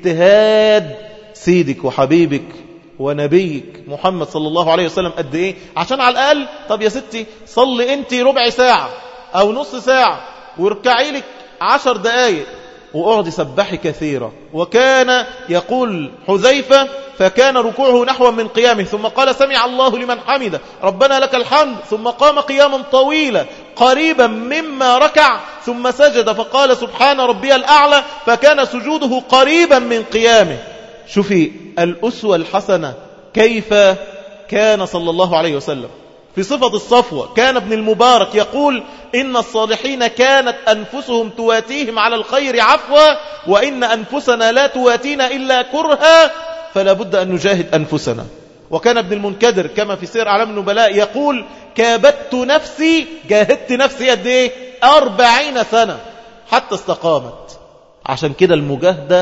اجتهاد سيدك وحبيبك ونبيك محمد صلى الله عليه وسلم قد ايه، عشان على الأقل طب يا ستي صلي انت ربع ساعة أو نص ساعة واركعي لك عشر دقايق وأقعد سبحي كثيرا. وكان يقول حذيفة فكان ركوعه نحو من قيامه، ثم قال سمع الله لمن حمده ربنا لك الحمد، ثم قام قياما طويلا قريبا مما ركع، ثم سجد فقال سبحان ربي الأعلى، فكان سجوده قريبا من قيامه. شوفي الأسوة الحسنة كيف كان صلى الله عليه وسلم في صفة الصفوة. كان ابن المبارك يقول إن الصالحين كانت أنفسهم تواتيهم على الخير عفوا، وإن أنفسنا لا تواتينا إلا كرها، فلا بد أن نجاهد أنفسنا. وكان ابن المنكدر كما في سير أعلام النبلاء يقول كابدت نفسي، جاهدت نفسي قد ايه؟ أربعين سنة حتى استقامت. عشان كده المجاهدة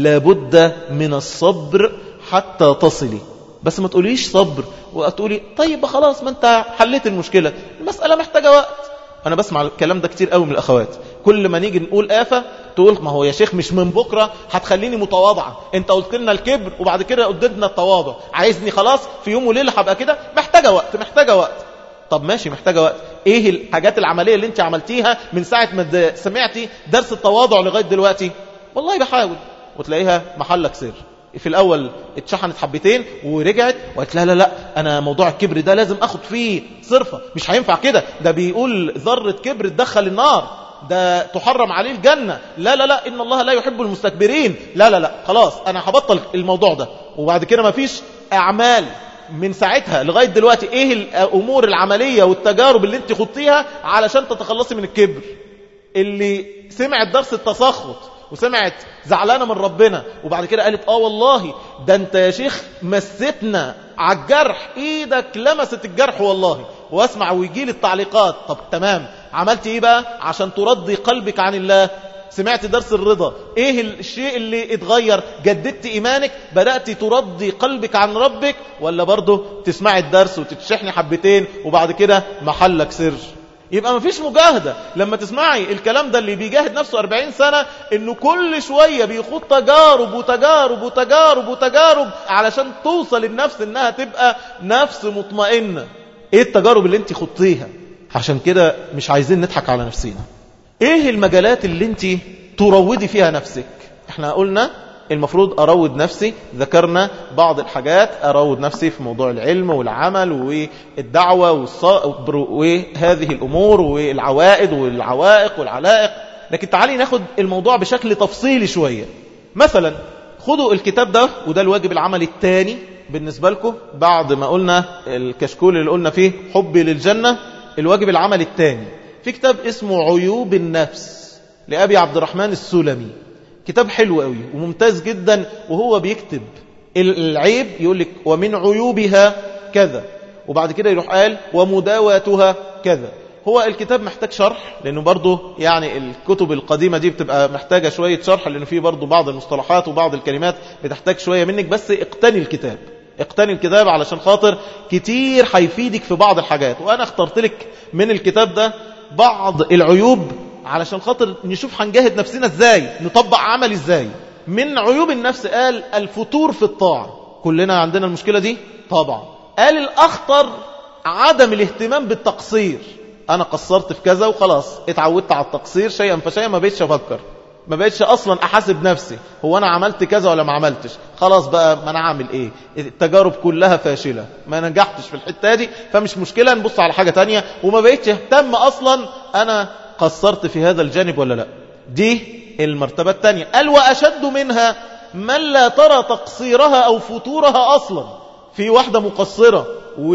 لابد من الصبر حتى تصلي. بس ما تقوليش صبر وتقولي طيب خلاص ما انت حليت المشكلة، المسألة محتاجة وقت. أنا بسمع الكلام ده كتير قوي من الأخوات، كل ما نيجي نقول آفة تقول ما هو يا شيخ مش من بكرة هتخليني متواضعة، انت قلت لنا الكبر وبعد كده قددنا التواضع، عايزني خلاص في يوم وليلة هبقى كده؟ محتاجة وقت محتاجة وقت. طب ماشي محتاجة وقت، ايه الحاجات العملية اللي انت عملتيها من ساعة ما سمعتي درس التواضع لغاية دلوقتي؟ والله بحاول، وتلاقيها محلك سر. في الأول اتشحنت حبتين ورجعت وقالت لا لا لا أنا موضوع الكبر ده لازم أخد فيه صرفة، مش هينفع كده، ده بيقول ذرة كبر تدخل النار، ده تحرم عليه الجنة، لا لا لا إن الله لا يحب المستكبرين، لا لا لا خلاص أنا هبطل الموضوع ده. وبعد كده ما فيش أعمال من ساعتها لغاية دلوقتي. إيه الأمور العملية والتجارب اللي انت خضتيها علشان تتخلصي من الكبر؟ اللي سمعت درس التسخط وسمعت زعلانة من ربنا وبعد كده قالت اه والله ده انت يا شيخ مستنا على الجرح، ايدك لمست الجرح والله، واسمع ويجي لي التعليقات. طب تمام، عملت ايه بقى عشان ترضي قلبك عن الله؟ سمعت درس الرضا، ايه الشيء اللي اتغير؟ جددت ايمانك، بدأت ترضي قلبك عن ربك، ولا برضه تسمعي الدرس وتتشحني حبتين وبعد كده محلك سر؟ يبقى مفيش مجاهدة. لما تسمعي الكلام ده اللي بيجاهد نفسه أربعين سنة انه كل شوية بيخوض تجارب وتجارب وتجارب وتجارب علشان توصل النفس انها تبقى نفس مطمئنة. ايه التجارب اللي انت خضتيها؟ عشان كده مش عايزين نضحك على نفسنا. ايه المجالات اللي انت تروضي فيها نفسك؟ احنا قلنا المفروض أروض نفسي، ذكرنا بعض الحاجات، أروض نفسي في موضوع العلم والعمل والدعوة والصبر وهذه الأمور والعوائد والعوائق والعلائق. لكن تعالي ناخد الموضوع بشكل تفصيلي شوية. مثلا خدوا الكتاب ده، وده الواجب العملي الثاني بالنسبة لكم بعد ما قلنا الكشكول اللي قلنا فيه حبي للجنة. الواجب العملي الثاني في كتاب اسمه عيوب النفس لأبي عبد الرحمن السلمي. كتاب حلو قوي وممتاز جدا، وهو بيكتب العيب يقول لك ومن عيوبها كذا، وبعد كده يروح قال ومداواتها كذا. هو الكتاب محتاج شرح لأنه برضه يعني الكتب القديمة دي بتبقى محتاجة شوية شرح، لأنه فيه برضه بعض المصطلحات وبعض الكلمات بتحتاج شوية منك، بس اقتني الكتاب اقتني الكتاب علشان خاطر كتير هيفيدك في بعض الحاجات. وأنا اخترت لك من الكتاب ده بعض العيوب علشان خاطر نشوف هنجاهد نفسنا ازاي، نطبق عمل ازاي. من عيوب النفس قال الفتور في الطاعة. كلنا عندنا المشكلة دي طبعا. قال الأخطر عدم الاهتمام بالتقصير. أنا قصرت في كذا وخلاص اتعودت على التقصير شيئا فشيئا، ما بقتش أفكر، ما بقتش أصلا أحاسب نفسي هو أنا عملت كذا ولا ما عملتش، خلاص بقى ما أنا عامل إيه، التجارب كلها فاشلة، ما نجحتش في الحتة دي فمش مشكلة نبص على حاجة تانية، وما بقتش اهتم أصلا أنا قصرت في هذا الجانب ولا لا. دي المرتبة الثانية. قال وأشد منها من لا ترى تقصيرها أو فتورها أصلا. في واحدة مقصرة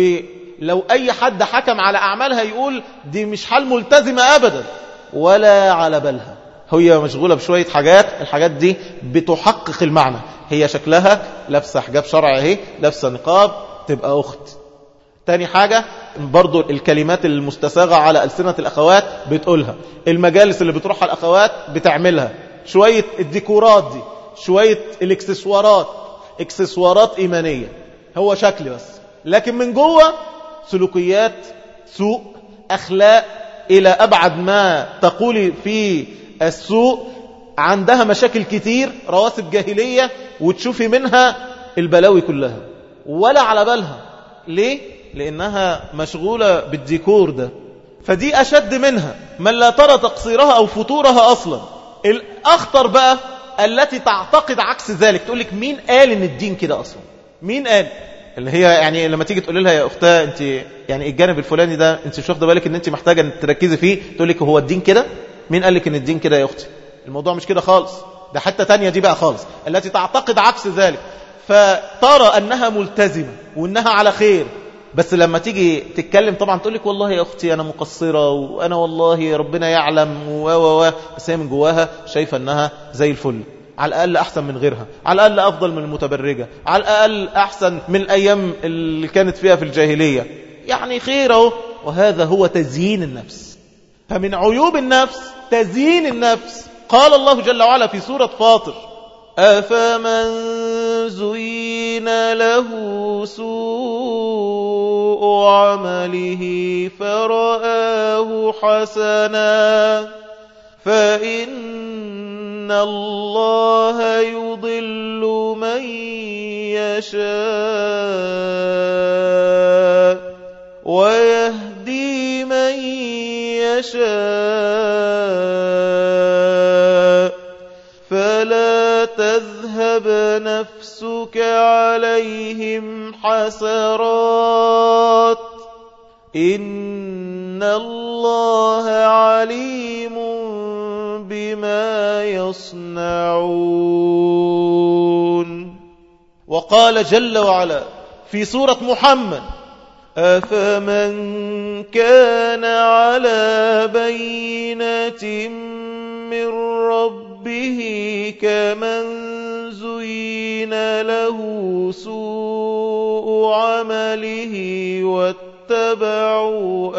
ولو أي حد حكم على أعمالها يقول دي مش حال ملتزمة أبدا ولا على بالها، هي مشغولة بشوية حاجات، الحاجات دي بتحقق المعنى. هي شكلها لابسة حجاب شرعي اهي، لابسة نقاب، تبقى أخت. تاني حاجة برضو الكلمات المستساغة على ألسنة الأخوات بتقولها، المجالس اللي بتروحها الأخوات بتعملها، شوية الديكورات دي، شوية الاكسسوارات، اكسسوارات إيمانية، هو شكل بس، لكن من جوه سلوكيات سوء، أخلاق إلى أبعد ما تقولي في السوء، عندها مشاكل كتير، رواسب جاهلية، وتشوفي منها البلاوي كلها ولا على بالها. ليه؟ لأنها مشغولة بالديكور ده. فدي أشد منها من لا ترى تقصيرها أو فتورها أصلا. الأخطر بقى التي تعتقد عكس ذلك، تقول لك مين قال إن الدين كده أصلا؟ مين قال؟ اللي هي يعني لما تيجي تقول لها يا أختها أنت يعني الجانب الفلاني ده أنت مش واخده بالك إن أنت محتاجة أن تركزي فيه، تقول لك هو الدين كده؟ مين قال لك إن الدين كده يا أختي؟ الموضوع مش كده خالص، ده حتى تانية دي بقى خالص، التي تعتقد عكس ذلك، فترى أنها ملتزمة وأنها على خير، بس لما تيجي تتكلم طبعا تقول لك والله يا أختي أنا مقصرة وأنا والله ربنا يعلم و و و بس هي من جواها شايفة أنها زي الفل. على الأقل أحسن من غيرها، على الأقل أفضل من المتبرجة، على الأقل أحسن من الأيام اللي كانت فيها في الجاهلية، يعني خيره. وهذا هو تزيين النفس. فمن عيوب النفس تزيين النفس. قال الله جل وعلا في سورة فاطر: أفمن زين له سوء عمله فرآه حسنا فإن الله يضل من يشاء ويهدي من يشاء فلا تذهب نفسك عليهم حسرات إن الله عليم بما يصنعون. وقال جل وعلا في سورة محمد: أفمن كان على بينة من ربه كمن زين له سوء عمله واتبعوا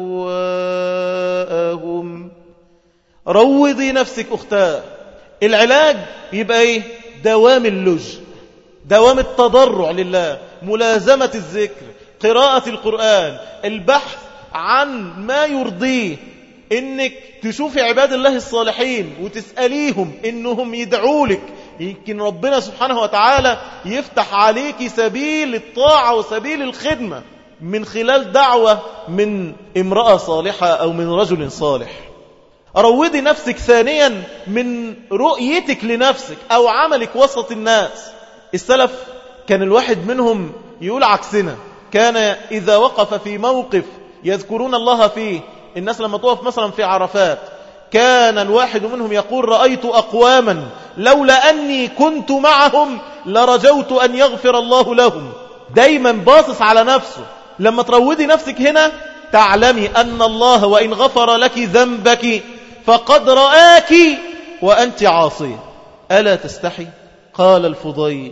أهواءهم. روضي نفسك أختاه. العلاج يبقى إيه؟ دوام اللجء، دوام التضرع لله، ملازمة الذكر، قراءة القرآن، البحث عن ما يرضيه، إنك تشوفي عباد الله الصالحين وتسأليهم إنهم يدعوا لك، يمكن ربنا سبحانه وتعالى يفتح عليك سبيل الطاعة وسبيل الخدمة من خلال دعوة من امرأة صالحة أو من رجل صالح. روضي نفسك ثانيا من رؤيتك لنفسك أو عملك وسط الناس. السلف كان الواحد منهم يقول عكسنا، كان إذا وقف في موقف يذكرون الله فيه، الناس لما توقف مثلا في عرفات، كان الواحد منهم يقول: رأيت أقواما لولا أني كنت معهم لرجوت أن يغفر الله لهم. دايما باصص على نفسه. لما تروضي نفسك هنا تعلمي أن الله وإن غفر لك ذنبك فقد رآك وأنت عاصية. ألا تستحي؟ قال الفضيل: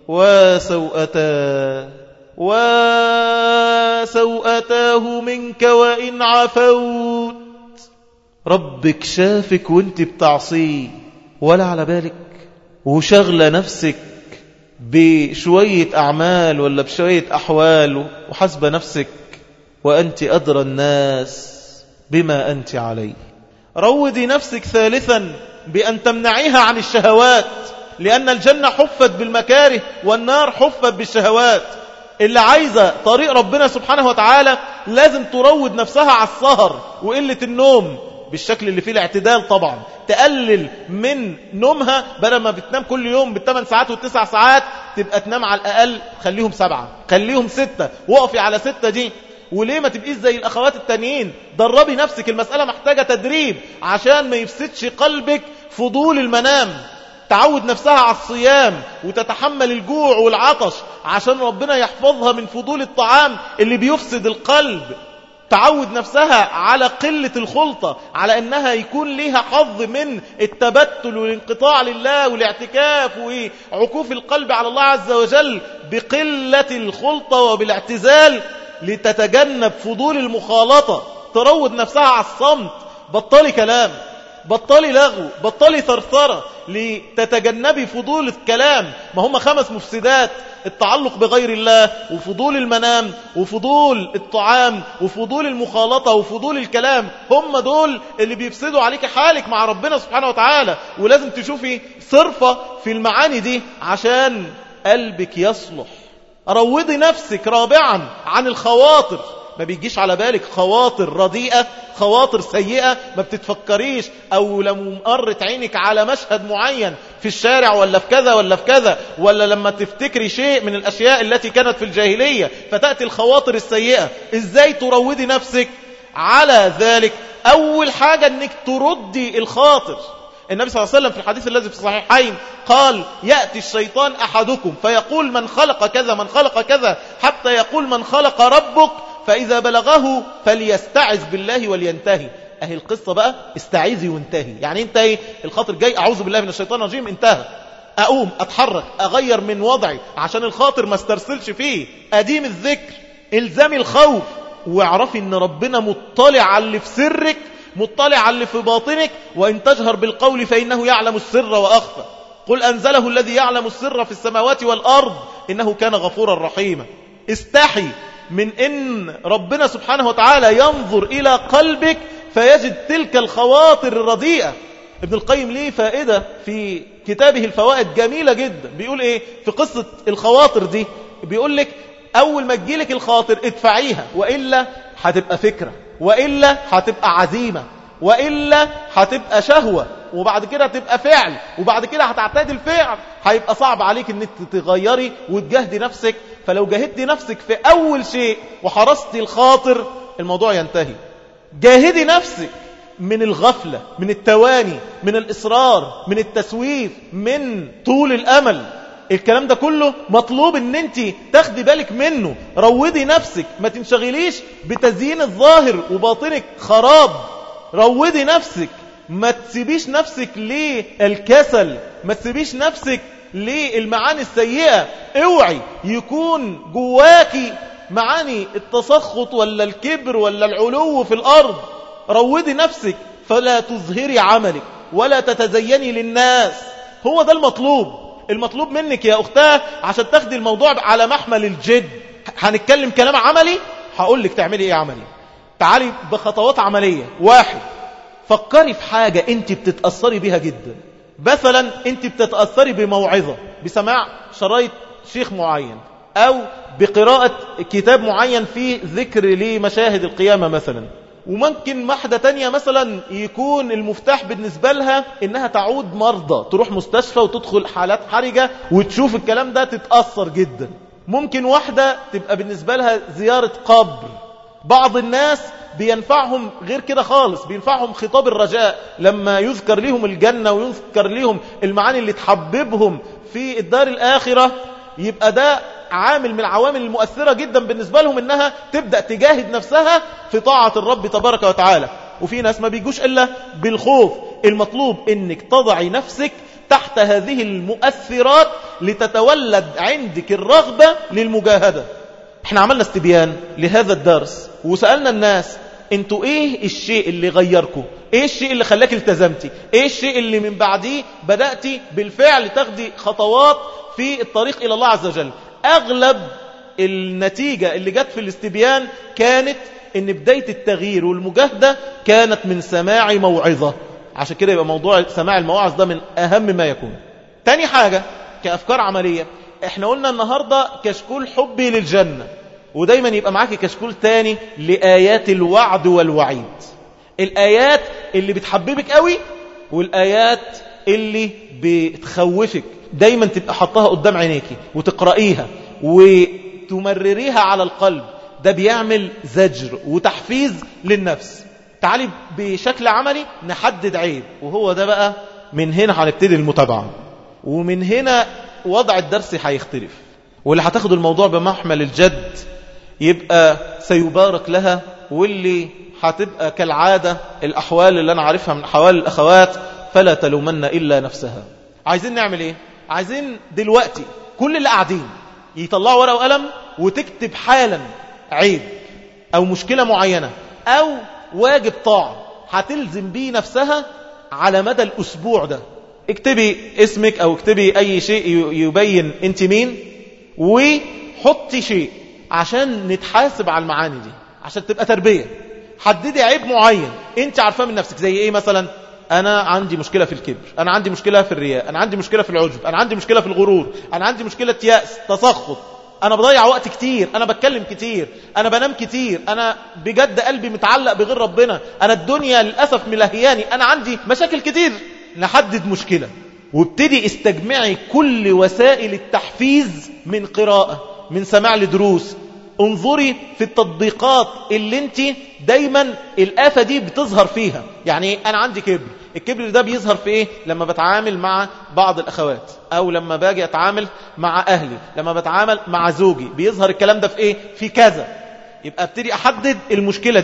وسوءتاه وسوءتاه منك وإن عفوت. ربك شافك وانت بتعصيه ولا على بالك، وشغل نفسك بشوية أعمال ولا بشوية أحوال، وحسب نفسك وأنت أدرى الناس بما أنت عليه. روضي نفسك ثالثا بأن تمنعيها عن الشهوات، لأن الجنة حفت بالمكاره والنار حفت بالشهوات. اللي عايزة طريق ربنا سبحانه وتعالى لازم تروض نفسها على السهر وقلة النوم بالشكل اللي فيه الاعتدال. طبعا تقلل من نومها، بدل ما بتنام كل يوم بالثمان ساعات والتسع ساعات تبقى تنام على الأقل خليهم سبعة، خليهم ستة، وقفي على ستة دي. وليه ما تبقيش زي الأخوات التانيين؟ دربي نفسك، المسألة محتاجة تدريب عشان ما يفسدش قلبك فضول المنام. تعود نفسها على الصيام وتتحمل الجوع والعطش عشان ربنا يحفظها من فضول الطعام اللي بيفسد القلب. تعود نفسها على قلة الخلطة، على أنها يكون ليها حظ من التبتل والانقطاع لله والاعتكاف وعكوف القلب على الله عز وجل بقلة الخلطة وبالاعتزال، لتتجنب فضول المخالطة. تروض نفسها على الصمت، بطلي كلام، بطلي لغو، بطلي ثرثرة، لتتجنبي فضول الكلام. ما هم خمس مفسدات: التعلق بغير الله، وفضول المنام، وفضول الطعام، وفضول المخالطة، وفضول الكلام. هم دول اللي بيفسدوا عليك حالك مع ربنا سبحانه وتعالى. ولازم تشوفي صرفة في المعاني دي عشان قلبك يصلح. روضي نفسك رابعا عن الخواطر. ما بيجيش على بالك خواطر رديئة، خواطر سيئة، ما بتتفكريش، أو لما مرت عينك على مشهد معين في الشارع ولا في كذا ولا في كذا، ولا لما تفتكري شيء من الأشياء التي كانت في الجاهلية فتأتي الخواطر السيئة. إزاي تروضي نفسك على ذلك؟ أول حاجة أنك تردي الخاطر. النبي صلى الله عليه وسلم في الحديث الذي في الصحيحين قال: يأتي الشيطان أحدكم فيقول من خلق كذا من خلق كذا، حتى يقول من خلق ربك، فإذا بلغه فليستعذ بالله ولينتهي. اهي القصة بقى استعيذي وانتهي. يعني انت ايه الخاطر جاي اعوذ بالله من الشيطان الرجيم انتهى، اقوم اتحرك اغير من وضعي عشان الخاطر ما استرسلش فيه، اديم الذكر، الزامي الخوف، واعرفي ان ربنا مطلع على اللي في سرك، مطلع على اللي في باطنك، وان تجهر بالقول فانه يعلم السر واخفى. قل انزله الذي يعلم السر في السماوات والارض انه كان غفورا رحيما. استحي من ان ربنا سبحانه وتعالى ينظر الى قلبك فيجد تلك الخواطر الرديئة. ابن القيم ليه فائدة في كتابه الفوائد جميلة جدا، بيقول ايه في قصة الخواطر دي؟ بيقول لك اول ما تجيلك الخاطر ادفعيها، وإلا هتبقى فكرة، وإلا هتبقى عزيمة، وإلا هتبقى شهوة، وبعد كده هتبقى فعل، وبعد كده هتعتاد الفعل، هيبقى صعب عليك انك تغيري وتجاهدي نفسك. فلو جاهدتي نفسك في اول شيء وحرصتي الخاطر الموضوع ينتهي. جاهدي نفسك من الغفلة، من التواني، من الإصرار، من التسويف، من طول الأمل. الكلام ده كله مطلوب ان انت تاخدي بالك منه. روضي نفسك، ما تنشغليش بتزيين الظاهر وباطنك خراب. روضي نفسك، ما تسيبيش نفسك للكسل، ما تسيبيش نفسك للمعاني السيئة. اوعي يكون جواكي معاني التسخط ولا الكبر ولا العلو في الأرض. روضي نفسك فلا تظهري عملك ولا تتزيني للناس. هو ده المطلوب. المطلوب منك يا أختاه عشان تاخدي الموضوع على محمل الجد. هنتكلم كلام عملي، هقول لك تعملي ايه عملي. تعالي بخطوات عملية. واحد، فكري في حاجة انت بتتأثري بيها جدا. مثلا انت بتتأثري بموعظة، بسماع شرايط شيخ معين، او بقراءة كتاب معين فيه ذكر لمشاهد القيامة مثلا. وممكن واحدة تانية مثلا يكون المفتاح بالنسبة لها انها تعود مرضى، تروح مستشفى وتدخل حالات حرجة وتشوف الكلام ده تتأثر جدا. ممكن واحدة تبقى بالنسبة لها زيارة قبر. بعض الناس بينفعهم غير كده خالص، بينفعهم خطاب الرجاء لما يذكر لهم الجنة ويذكر لهم المعاني اللي تحببهم في الدار الآخرة. يبقى ده عامل من العوامل المؤثرة جدا بالنسبة لهم انها تبدأ تجاهد نفسها في طاعة الرب تبارك وتعالى. وفي ناس ما بيجوش إلا بالخوف. المطلوب انك تضعي نفسك تحت هذه المؤثرات لتتولد عندك الرغبة للمجاهدة. احنا عملنا استبيان لهذا الدرس وسألنا الناس انتوا ايه الشيء اللي غيركم، ايه الشيء اللي خلاك التزمتي، ايه الشيء اللي من بعديه بدأتي بالفعل تاخدي خطوات في الطريق إلى الله عز وجل. أغلب النتيجة اللي جت في الاستبيان كانت ان بداية التغيير والمجاهدة كانت من سماع موعظة. عشان كده يبقى موضوع سماع المواعظ ده من أهم ما يكون. تاني حاجة كأفكار عملية، احنا قلنا النهاردة كشكول حبي للجنة، ودايما يبقى معاكي كشكول تاني لآيات الوعد والوعيد. الآيات اللي بتحببك قوي والآيات اللي بتخوفك دايما تبقى حطها قدام عينيكي وتقرأيها وتمرريها على القلب. ده بيعمل زجر وتحفيز للنفس. تعالي بشكل عملي نحدد عيب، وهو ده بقى من هنا هنبتدي المتابعة، ومن هنا وضع الدرس هيختلف. واللي هتاخد الموضوع بمحمل الجد يبقى سيبارك لها، واللي هتبقى كالعادة الأحوال اللي أنا عارفها من أحوال الأخوات فلا تلومن إلا نفسها. عايزين نعمل إيه؟ عايزين دلوقتي كل اللي قاعدين يطلعوا ورقة وقلم وتكتب حالا عيب أو مشكلة معينة أو واجب طاعة هتلزم بيه نفسها على مدى الأسبوع ده. اكتبي اسمك أو اكتبي أي شيء يبين أنت مين، وحطي شيء عشان نتحاسب على المعاني دي، عشان تبقى تربية. حددي عيب معين أنت عارفاه من نفسك. زي إيه مثلا؟ أنا عندي مشكلة في الكبر، أنا عندي مشكلة في الرياء، أنا عندي مشكلة في العجب، أنا عندي مشكلة في الغرور، أنا عندي مشكلة يأس، تسخط، أنا بضيع وقت كتير، أنا بتكلم كتير، أنا بنام كتير، أنا بجد قلبي متعلق بغير ربنا، أنا الدنيا للأسف ملهياني، أنا عندي مشاكل كتير. نحدد مشكلة وابتدي استجمعي كل وسائل التحفيز، من قراءة، من سماع لدروس. انظري في التطبيقات اللي انت دايما الآفة دي بتظهر فيها. يعني أنا عندي كبر، الكبر ده بيظهر في إيه؟ لما بتعامل مع بعض الأخوات، أو لما باجي أتعامل مع أهلي، لما بتعامل مع زوجي، بيظهر الكلام ده في إيه؟ في كذا. يبقى ابتدي أحدد المشكلة دي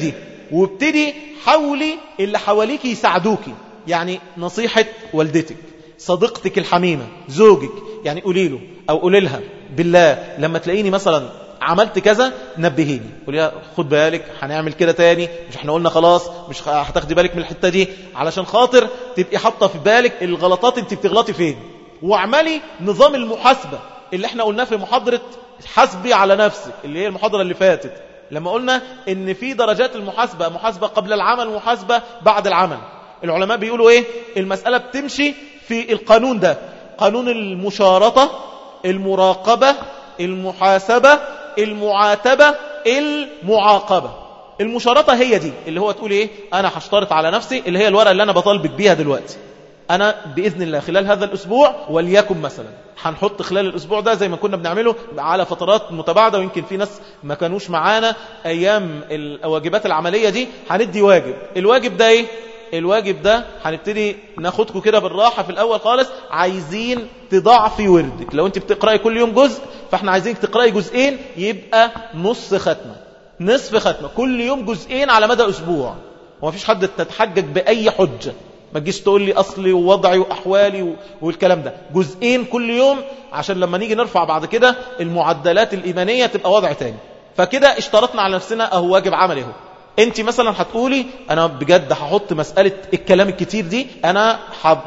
وابتدي حاولي اللي حواليك يساعدوكي. يعني نصيحة والدتك، صديقتك الحميمة، زوجك، يعني قولي له أو قولي لها بالله لما تلاقيني مثلا عملت كذا نبهيني، قولي لها خد بالك هنعمل كده تاني، مش احنا قلنا خلاص مش هتاخدي بالك من الحتة دي، علشان خاطر تبقي حاطة في بالك الغلطات انت بتغلطي فين. واعملي نظام المحاسبة اللي احنا قلناه في محاضرة حاسبي على نفسك اللي هي المحاضرة اللي فاتت، لما قلنا ان في درجات المحاسبة، محاسبة قبل العمل ومحاسبة بعد العمل. العلماء بيقولوا ايه؟ المسألة بتمشي في القانون ده، قانون المشارطة، المراقبة، المحاسبة، المعاتبة، المعاقبة. المشارطة هي دي اللي هو تقول ايه؟ انا هشترط على نفسي، اللي هي الورقة اللي انا بطالبك بيها دلوقتي، انا باذن الله خلال هذا الاسبوع وليكن مثلا هنحط خلال الاسبوع ده زي ما كنا بنعمله على فترات متباعده، ويمكن في ناس ما كانوش معانا ايام الواجبات العمليه دي، هندي واجب. الواجب ده ايه؟ الواجب ده هنبتدي ناخدكم كده بالراحه في الاول خالص، عايزين تضاعفي وردك. لو انت بتقراي كل يوم جزء، فاحنا عايزينك تقراي جزئين، يبقى نص ختمه، نصف ختمه، كل يوم جزئين على مدى اسبوع. ومفيش حد تتحجج باي حجه، ما تجيش تقول لي أصلي ووضعي وأحوالي والكلام ده. جزئين كل يوم عشان لما نيجي نرفع بعد كده المعدلات الإيمانية تبقى وضع تاني. فكده اشترطنا على نفسنا أهو واجب عملي اهو. انت مثلا هتقولي أنا بجد هحط مسألة الكلام الكتير دي، أنا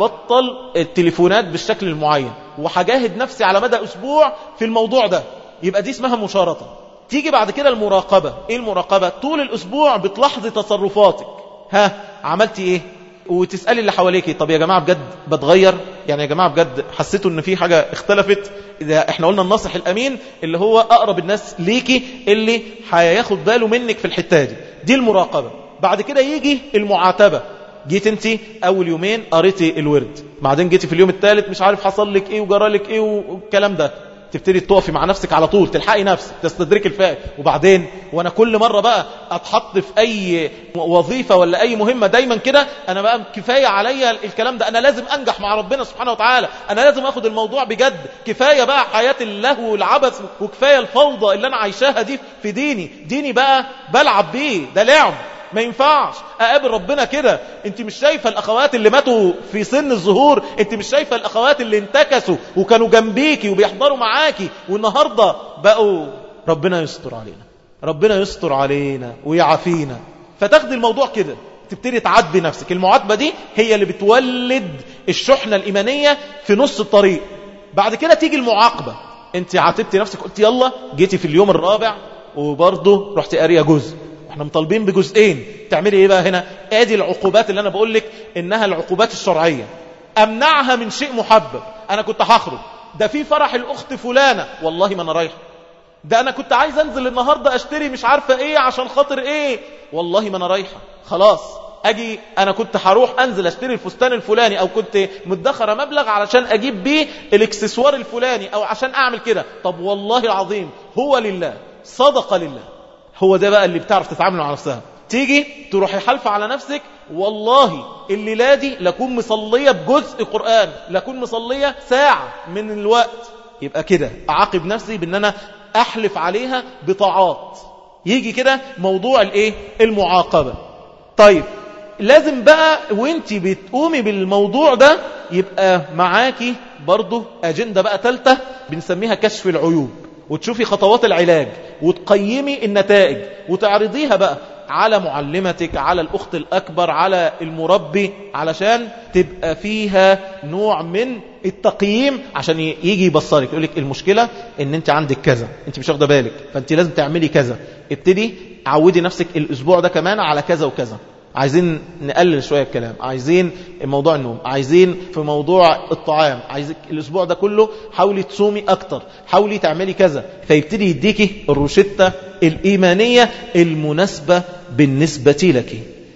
هبطل التليفونات بالشكل المعين، وهجاهد نفسي على مدى أسبوع في الموضوع ده. يبقى دي اسمها مشارطة. تيجي بعد كده المراقبة. ايه المراقبة؟ طول الأسبوع بتلاحظي تصرفاتك، ها عملتي ايه؟ وتسألي اللي حواليكي طب يا جماعة بجد بتغير؟ يعني يا جماعة بجد حسيتوا ان في حاجة اختلفت؟ إذا احنا قلنا الناصح الأمين اللي هو أقرب الناس ليكي، اللي هياخد باله منك في الحتة دي، دي المراقبة. بعد كده يجي المعاتبة. جيت انت أول يومين قريتي الورد، بعدين جيتي في اليوم الثالث مش عارف حصل لك ايه وجرى لك ايه والكلام ده، تبتدي تقفي مع نفسك على طول، تلحقي نفسك، تستدرك الفائق. وبعدين وانا كل مرة بقى اتحط في اي وظيفة ولا اي مهمة دايما كده، انا بقى كفاية عليا الكلام ده، انا لازم انجح مع ربنا سبحانه وتعالى، انا لازم اخد الموضوع بجد، كفاية بقى حياة اللهو والعبث، وكفاية الفوضى اللي انا عايشاها دي في ديني. ديني بقى بلعب بيه، ده لعب، ما ينفعش اقابل ربنا كده. انت مش شايفة الاخوات اللي ماتوا في سن الظهور؟ انت مش شايفة الاخوات اللي انتكسوا وكانوا جنبيكي وبيحضروا معاكي والنهاردة بقوا؟ ربنا يستر علينا، ربنا يستر علينا ويعافينا. فتاخدي الموضوع كده، تبتدي تعاتبي نفسك. المعاتبة دي هي اللي بتولد الشحنة الإيمانية في نص الطريق. بعد كده تيجي المعاقبة. انت عاتبتي نفسك، قلت يلا، جيتي في اليوم الرابع وبرضه رحت قارية جزء، احنا مطالبين بجزئين، تعملي ايه بقى هنا؟ ادي العقوبات اللي انا بقول لك انها العقوبات الشرعيه. امنعها من شيء محبب. انا كنت هخرج، ده في فرح الاخت فلانه، والله ما انا رايحه. ده انا كنت عايز انزل النهارده اشتري مش عارفه ايه عشان خاطر ايه، والله ما انا رايحه. خلاص اجي انا كنت هروح انزل اشتري الفستان الفلاني، او كنت مدخره مبلغ علشان اجيب بيه الاكسسوار الفلاني، او عشان اعمل كده. طب والله العظيم هو لله، صدقه لله. هو ده بقى اللي بتعرف تتعامل مع نفسها. تيجي تروحي حلفة على نفسك، والله الليلة دي لكون مصلية بجزء قرآن، لكون مصلية ساعة من الوقت. يبقى كده أعاقب نفسي بأن أنا أحلف عليها بطاعات. يجي كده موضوع الايه؟ المعاقبة. طيب لازم بقى وانتي بتقومي بالموضوع ده يبقى معاكي برضو أجندة بقى تالتة بنسميها كشف العيوب، وتشوفي خطوات العلاج، وتقيمي النتائج، وتعرضيها بقى على معلمتك، على الأخت الأكبر، على المربي، علشان تبقى فيها نوع من التقييم، عشان يجي يبصرك يقولك المشكلة ان انت عندك كذا، انت مش واخده بالك، فانت لازم تعملي كذا. ابتدي عودي نفسك الأسبوع ده كمان على كذا وكذا. عايزين نقلل شوية الكلام، عايزين موضوع النوم، عايزين في موضوع الطعام، عايزك الأسبوع ده كله حاولي تصومي أكتر، حاولي تعملي كذا. فيبتدي يديكي الروشتة الإيمانية المناسبة بالنسبة لك.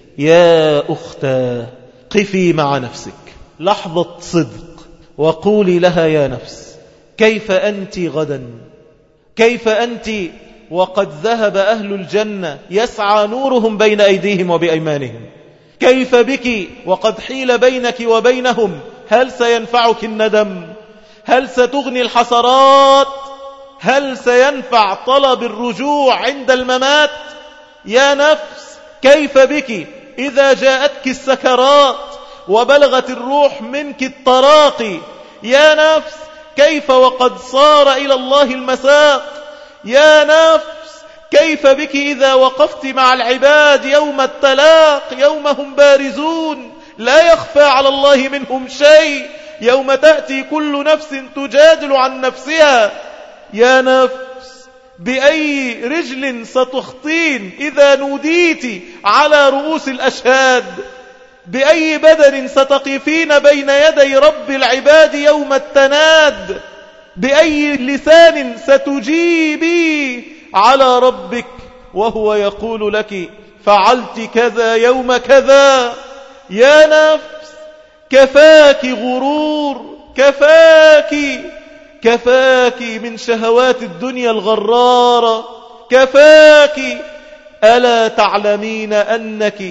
يا أختاه قفي مع نفسك لحظة صدق وقولي لها يا نفس كيف أنت غدا؟ كيف أنت وقد ذهب أهل الجنة يسعى نورهم بين أيديهم وبأيمانهم؟ كيف بك وقد حيل بينك وبينهم؟ هل سينفعك الندم؟ هل ستغني الحسرات؟ هل سينفع طلب الرجوع عند الممات؟ يا نفس كيف بك إذا جاءتك السكرات وبلغت الروح منك التراقي؟ يا نفس كيف وقد صار إلى الله المساق؟ يا نفس كيف بك إذا وقفت مع العباد يوم التلاق، يوم هم بارزون لا يخفى على الله منهم شيء، يوم تأتي كل نفس تجادل عن نفسها. يا نفس بأي رجل ستخطين إذا نوديت على رؤوس الأشهاد؟ بأي بدن ستقفين بين يدي رب العباد يوم التناد؟ بأي لسان ستجيبي على ربك وهو يقول لك فعلت كذا يوم كذا؟ يا نفس كفاك غرور، كفاك كفاك من شهوات الدنيا الغرارة، كفاك. ألا تعلمين أنك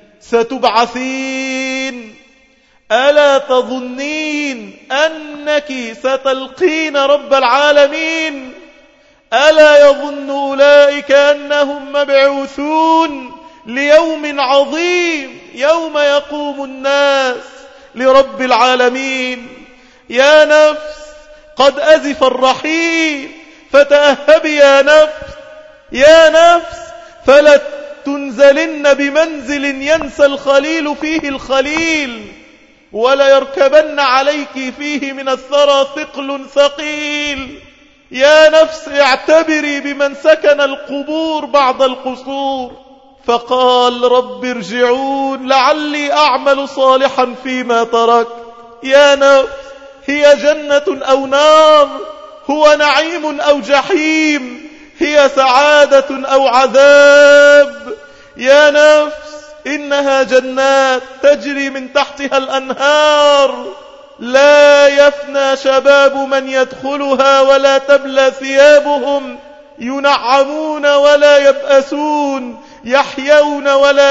ستبعثين؟ ألا تظنين أنك ستلقين رب العالمين؟ ألا يظن أولئك أنهم مبعوثون ليوم عظيم يوم يقوم الناس لرب العالمين؟ يا نفس قد أزف الرحيل فتأهبي يا نفس، يا نفس فلا تنزلن بمنزل ينسى الخليل فيه الخليل، ولا يركبن عليك فيه من الثرى ثقل ثقيل. يا نفس اعتبري بمن سكن القبور بعد القصور فقال رب ارجعون لعلي أعمل صالحا فيما تركت. يا نفس هي جنة أو نار، هو نعيم أو جحيم، هي سعادة أو عذاب. يا نفس إنها جنات تجري من تحتها الأنهار، لا يفنى شباب من يدخلها ولا تبلى ثيابهم، ينعمون ولا يبأسون، يحيون ولا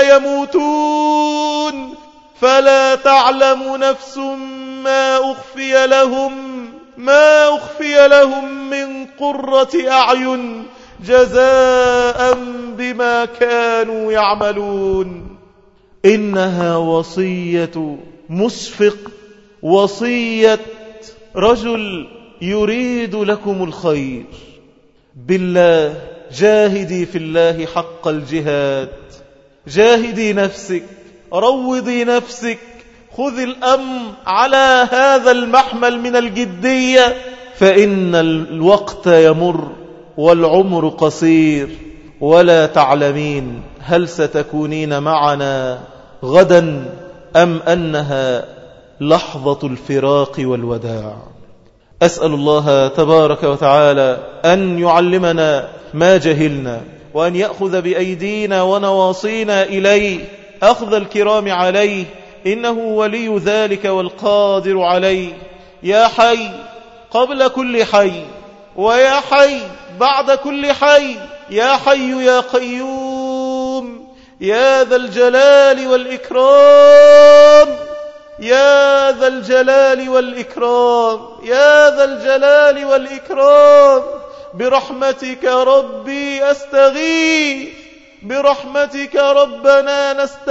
يموتون. فلا تعلم نفس ما أخفي لهم ما أخفي لهم من قرة أعين جزاء بما كانوا يعملون. إنها وصية مسفق، وصية رجل يريد لكم الخير. بالله جاهدي في الله حق الجهاد، جاهدي نفسك، روضي نفسك، خذ الأمر على هذا المحمل من الجدية، فإن الوقت يمر والعمر قصير، ولا تعلمين هل ستكونين معنا غدا أم أنها لحظة الفراق والوداع. أسأل الله تبارك وتعالى أن يعلمنا ما جهلنا، وأن يأخذ بأيدينا ونواصينا إليه أخذ الكرام عليه، إنه ولي ذلك والقادر عليه. يا حي قبل كل حي، ويا حي بعد كل حي، يا حي يا قيوم، يا ذا الجلال والإكرام، يا ذا الجلال والإكرام، يا ذا الجلال والإكرام. برحمتك ربي أستغيث، برحمتك ربنا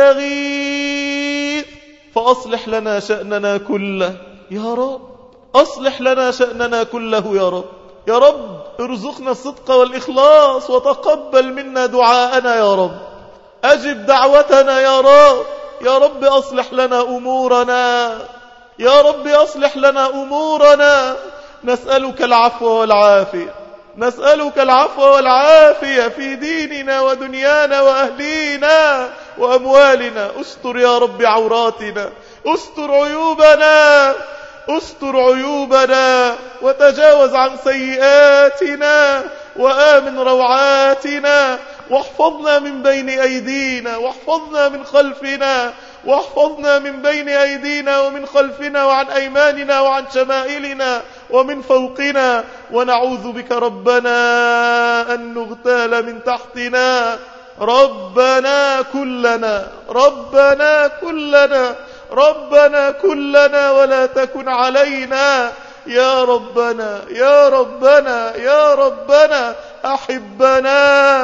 نستغيث، فأصلح لنا شأننا كله يا رب، أصلح لنا شأننا كله يا رب. يا رب ارزقنا الصدق والإخلاص، وتقبل منا دعاءنا يا رب، أجب دعوتنا يا رب. يا رب أصلح لنا أمورنا، يا رب أصلح لنا أمورنا. نسألك العفو والعافية، نسألك العفو والعافية في ديننا ودنيانا وأهلينا وأموالنا. استر يا رب عوراتنا، استر عيوبنا، استر عيوبنا، وتجاوز عن سيئاتنا، وآمن روعاتنا، واحفظنا من بين أيدينا، واحفظنا من خلفنا، واحفظنا من بين أيدينا ومن خلفنا وعن أيماننا وعن شمائلنا ومن فوقنا. ونعوذ بك ربنا أن نغتال من تحتنا. ربنا كلنا، ربنا كلنا، ربنا كلنا، ولا تكن علينا. يا ربنا، يا ربنا، يا ربنا أحبنا،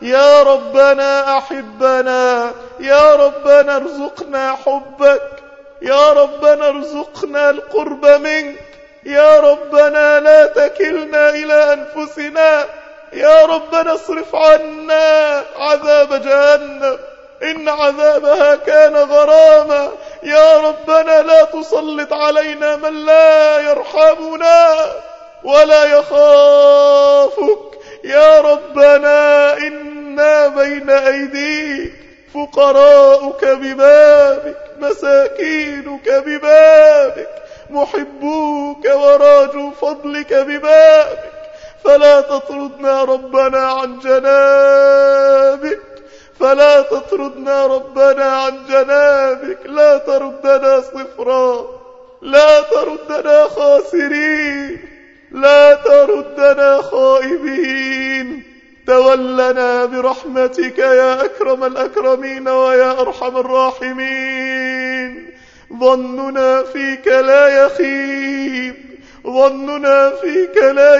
يا ربنا أحبنا، يا ربنا ارزقنا حبك، يا ربنا ارزقنا القرب منك، يا ربنا لا تكلنا إلى أنفسنا، يا ربنا اصرف عنا عذاب جهنم إن عذابها كان غراما، يا ربنا لا تسلط علينا من لا يرحمنا ولا يخافك، يا ربنا إنا بين أيديك فقراؤك ببابك، مساكينك ببابك، محبوك وراجو فضلك ببابك، فلا تطردنا ربنا عن جنابك، فلا تطردنا ربنا عن جنابك، لا تردنا صفرا، لا تردنا خاسرين، لا تردنا خائبين، تولنا برحمتك يا أكرم الأكرمين ويا أرحم الراحمين. ظننا فيك لا يخيب، ظننا فيك لا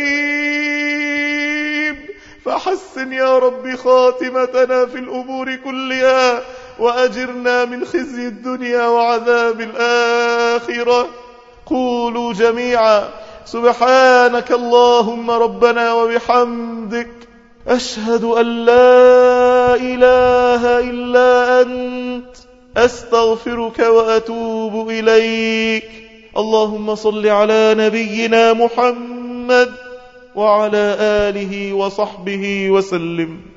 يخيب، فحسن يا رب خاتمتنا في الأمور كلها، وأجرنا من خزي الدنيا وعذاب الآخرة. قولوا جميعا سبحانك اللهم ربنا وبحمدك، أشهد أن لا إله إلا أنت، أستغفرك وأتوب إليك. اللهم صل على نبينا محمد وعلى آله وصحبه وسلم.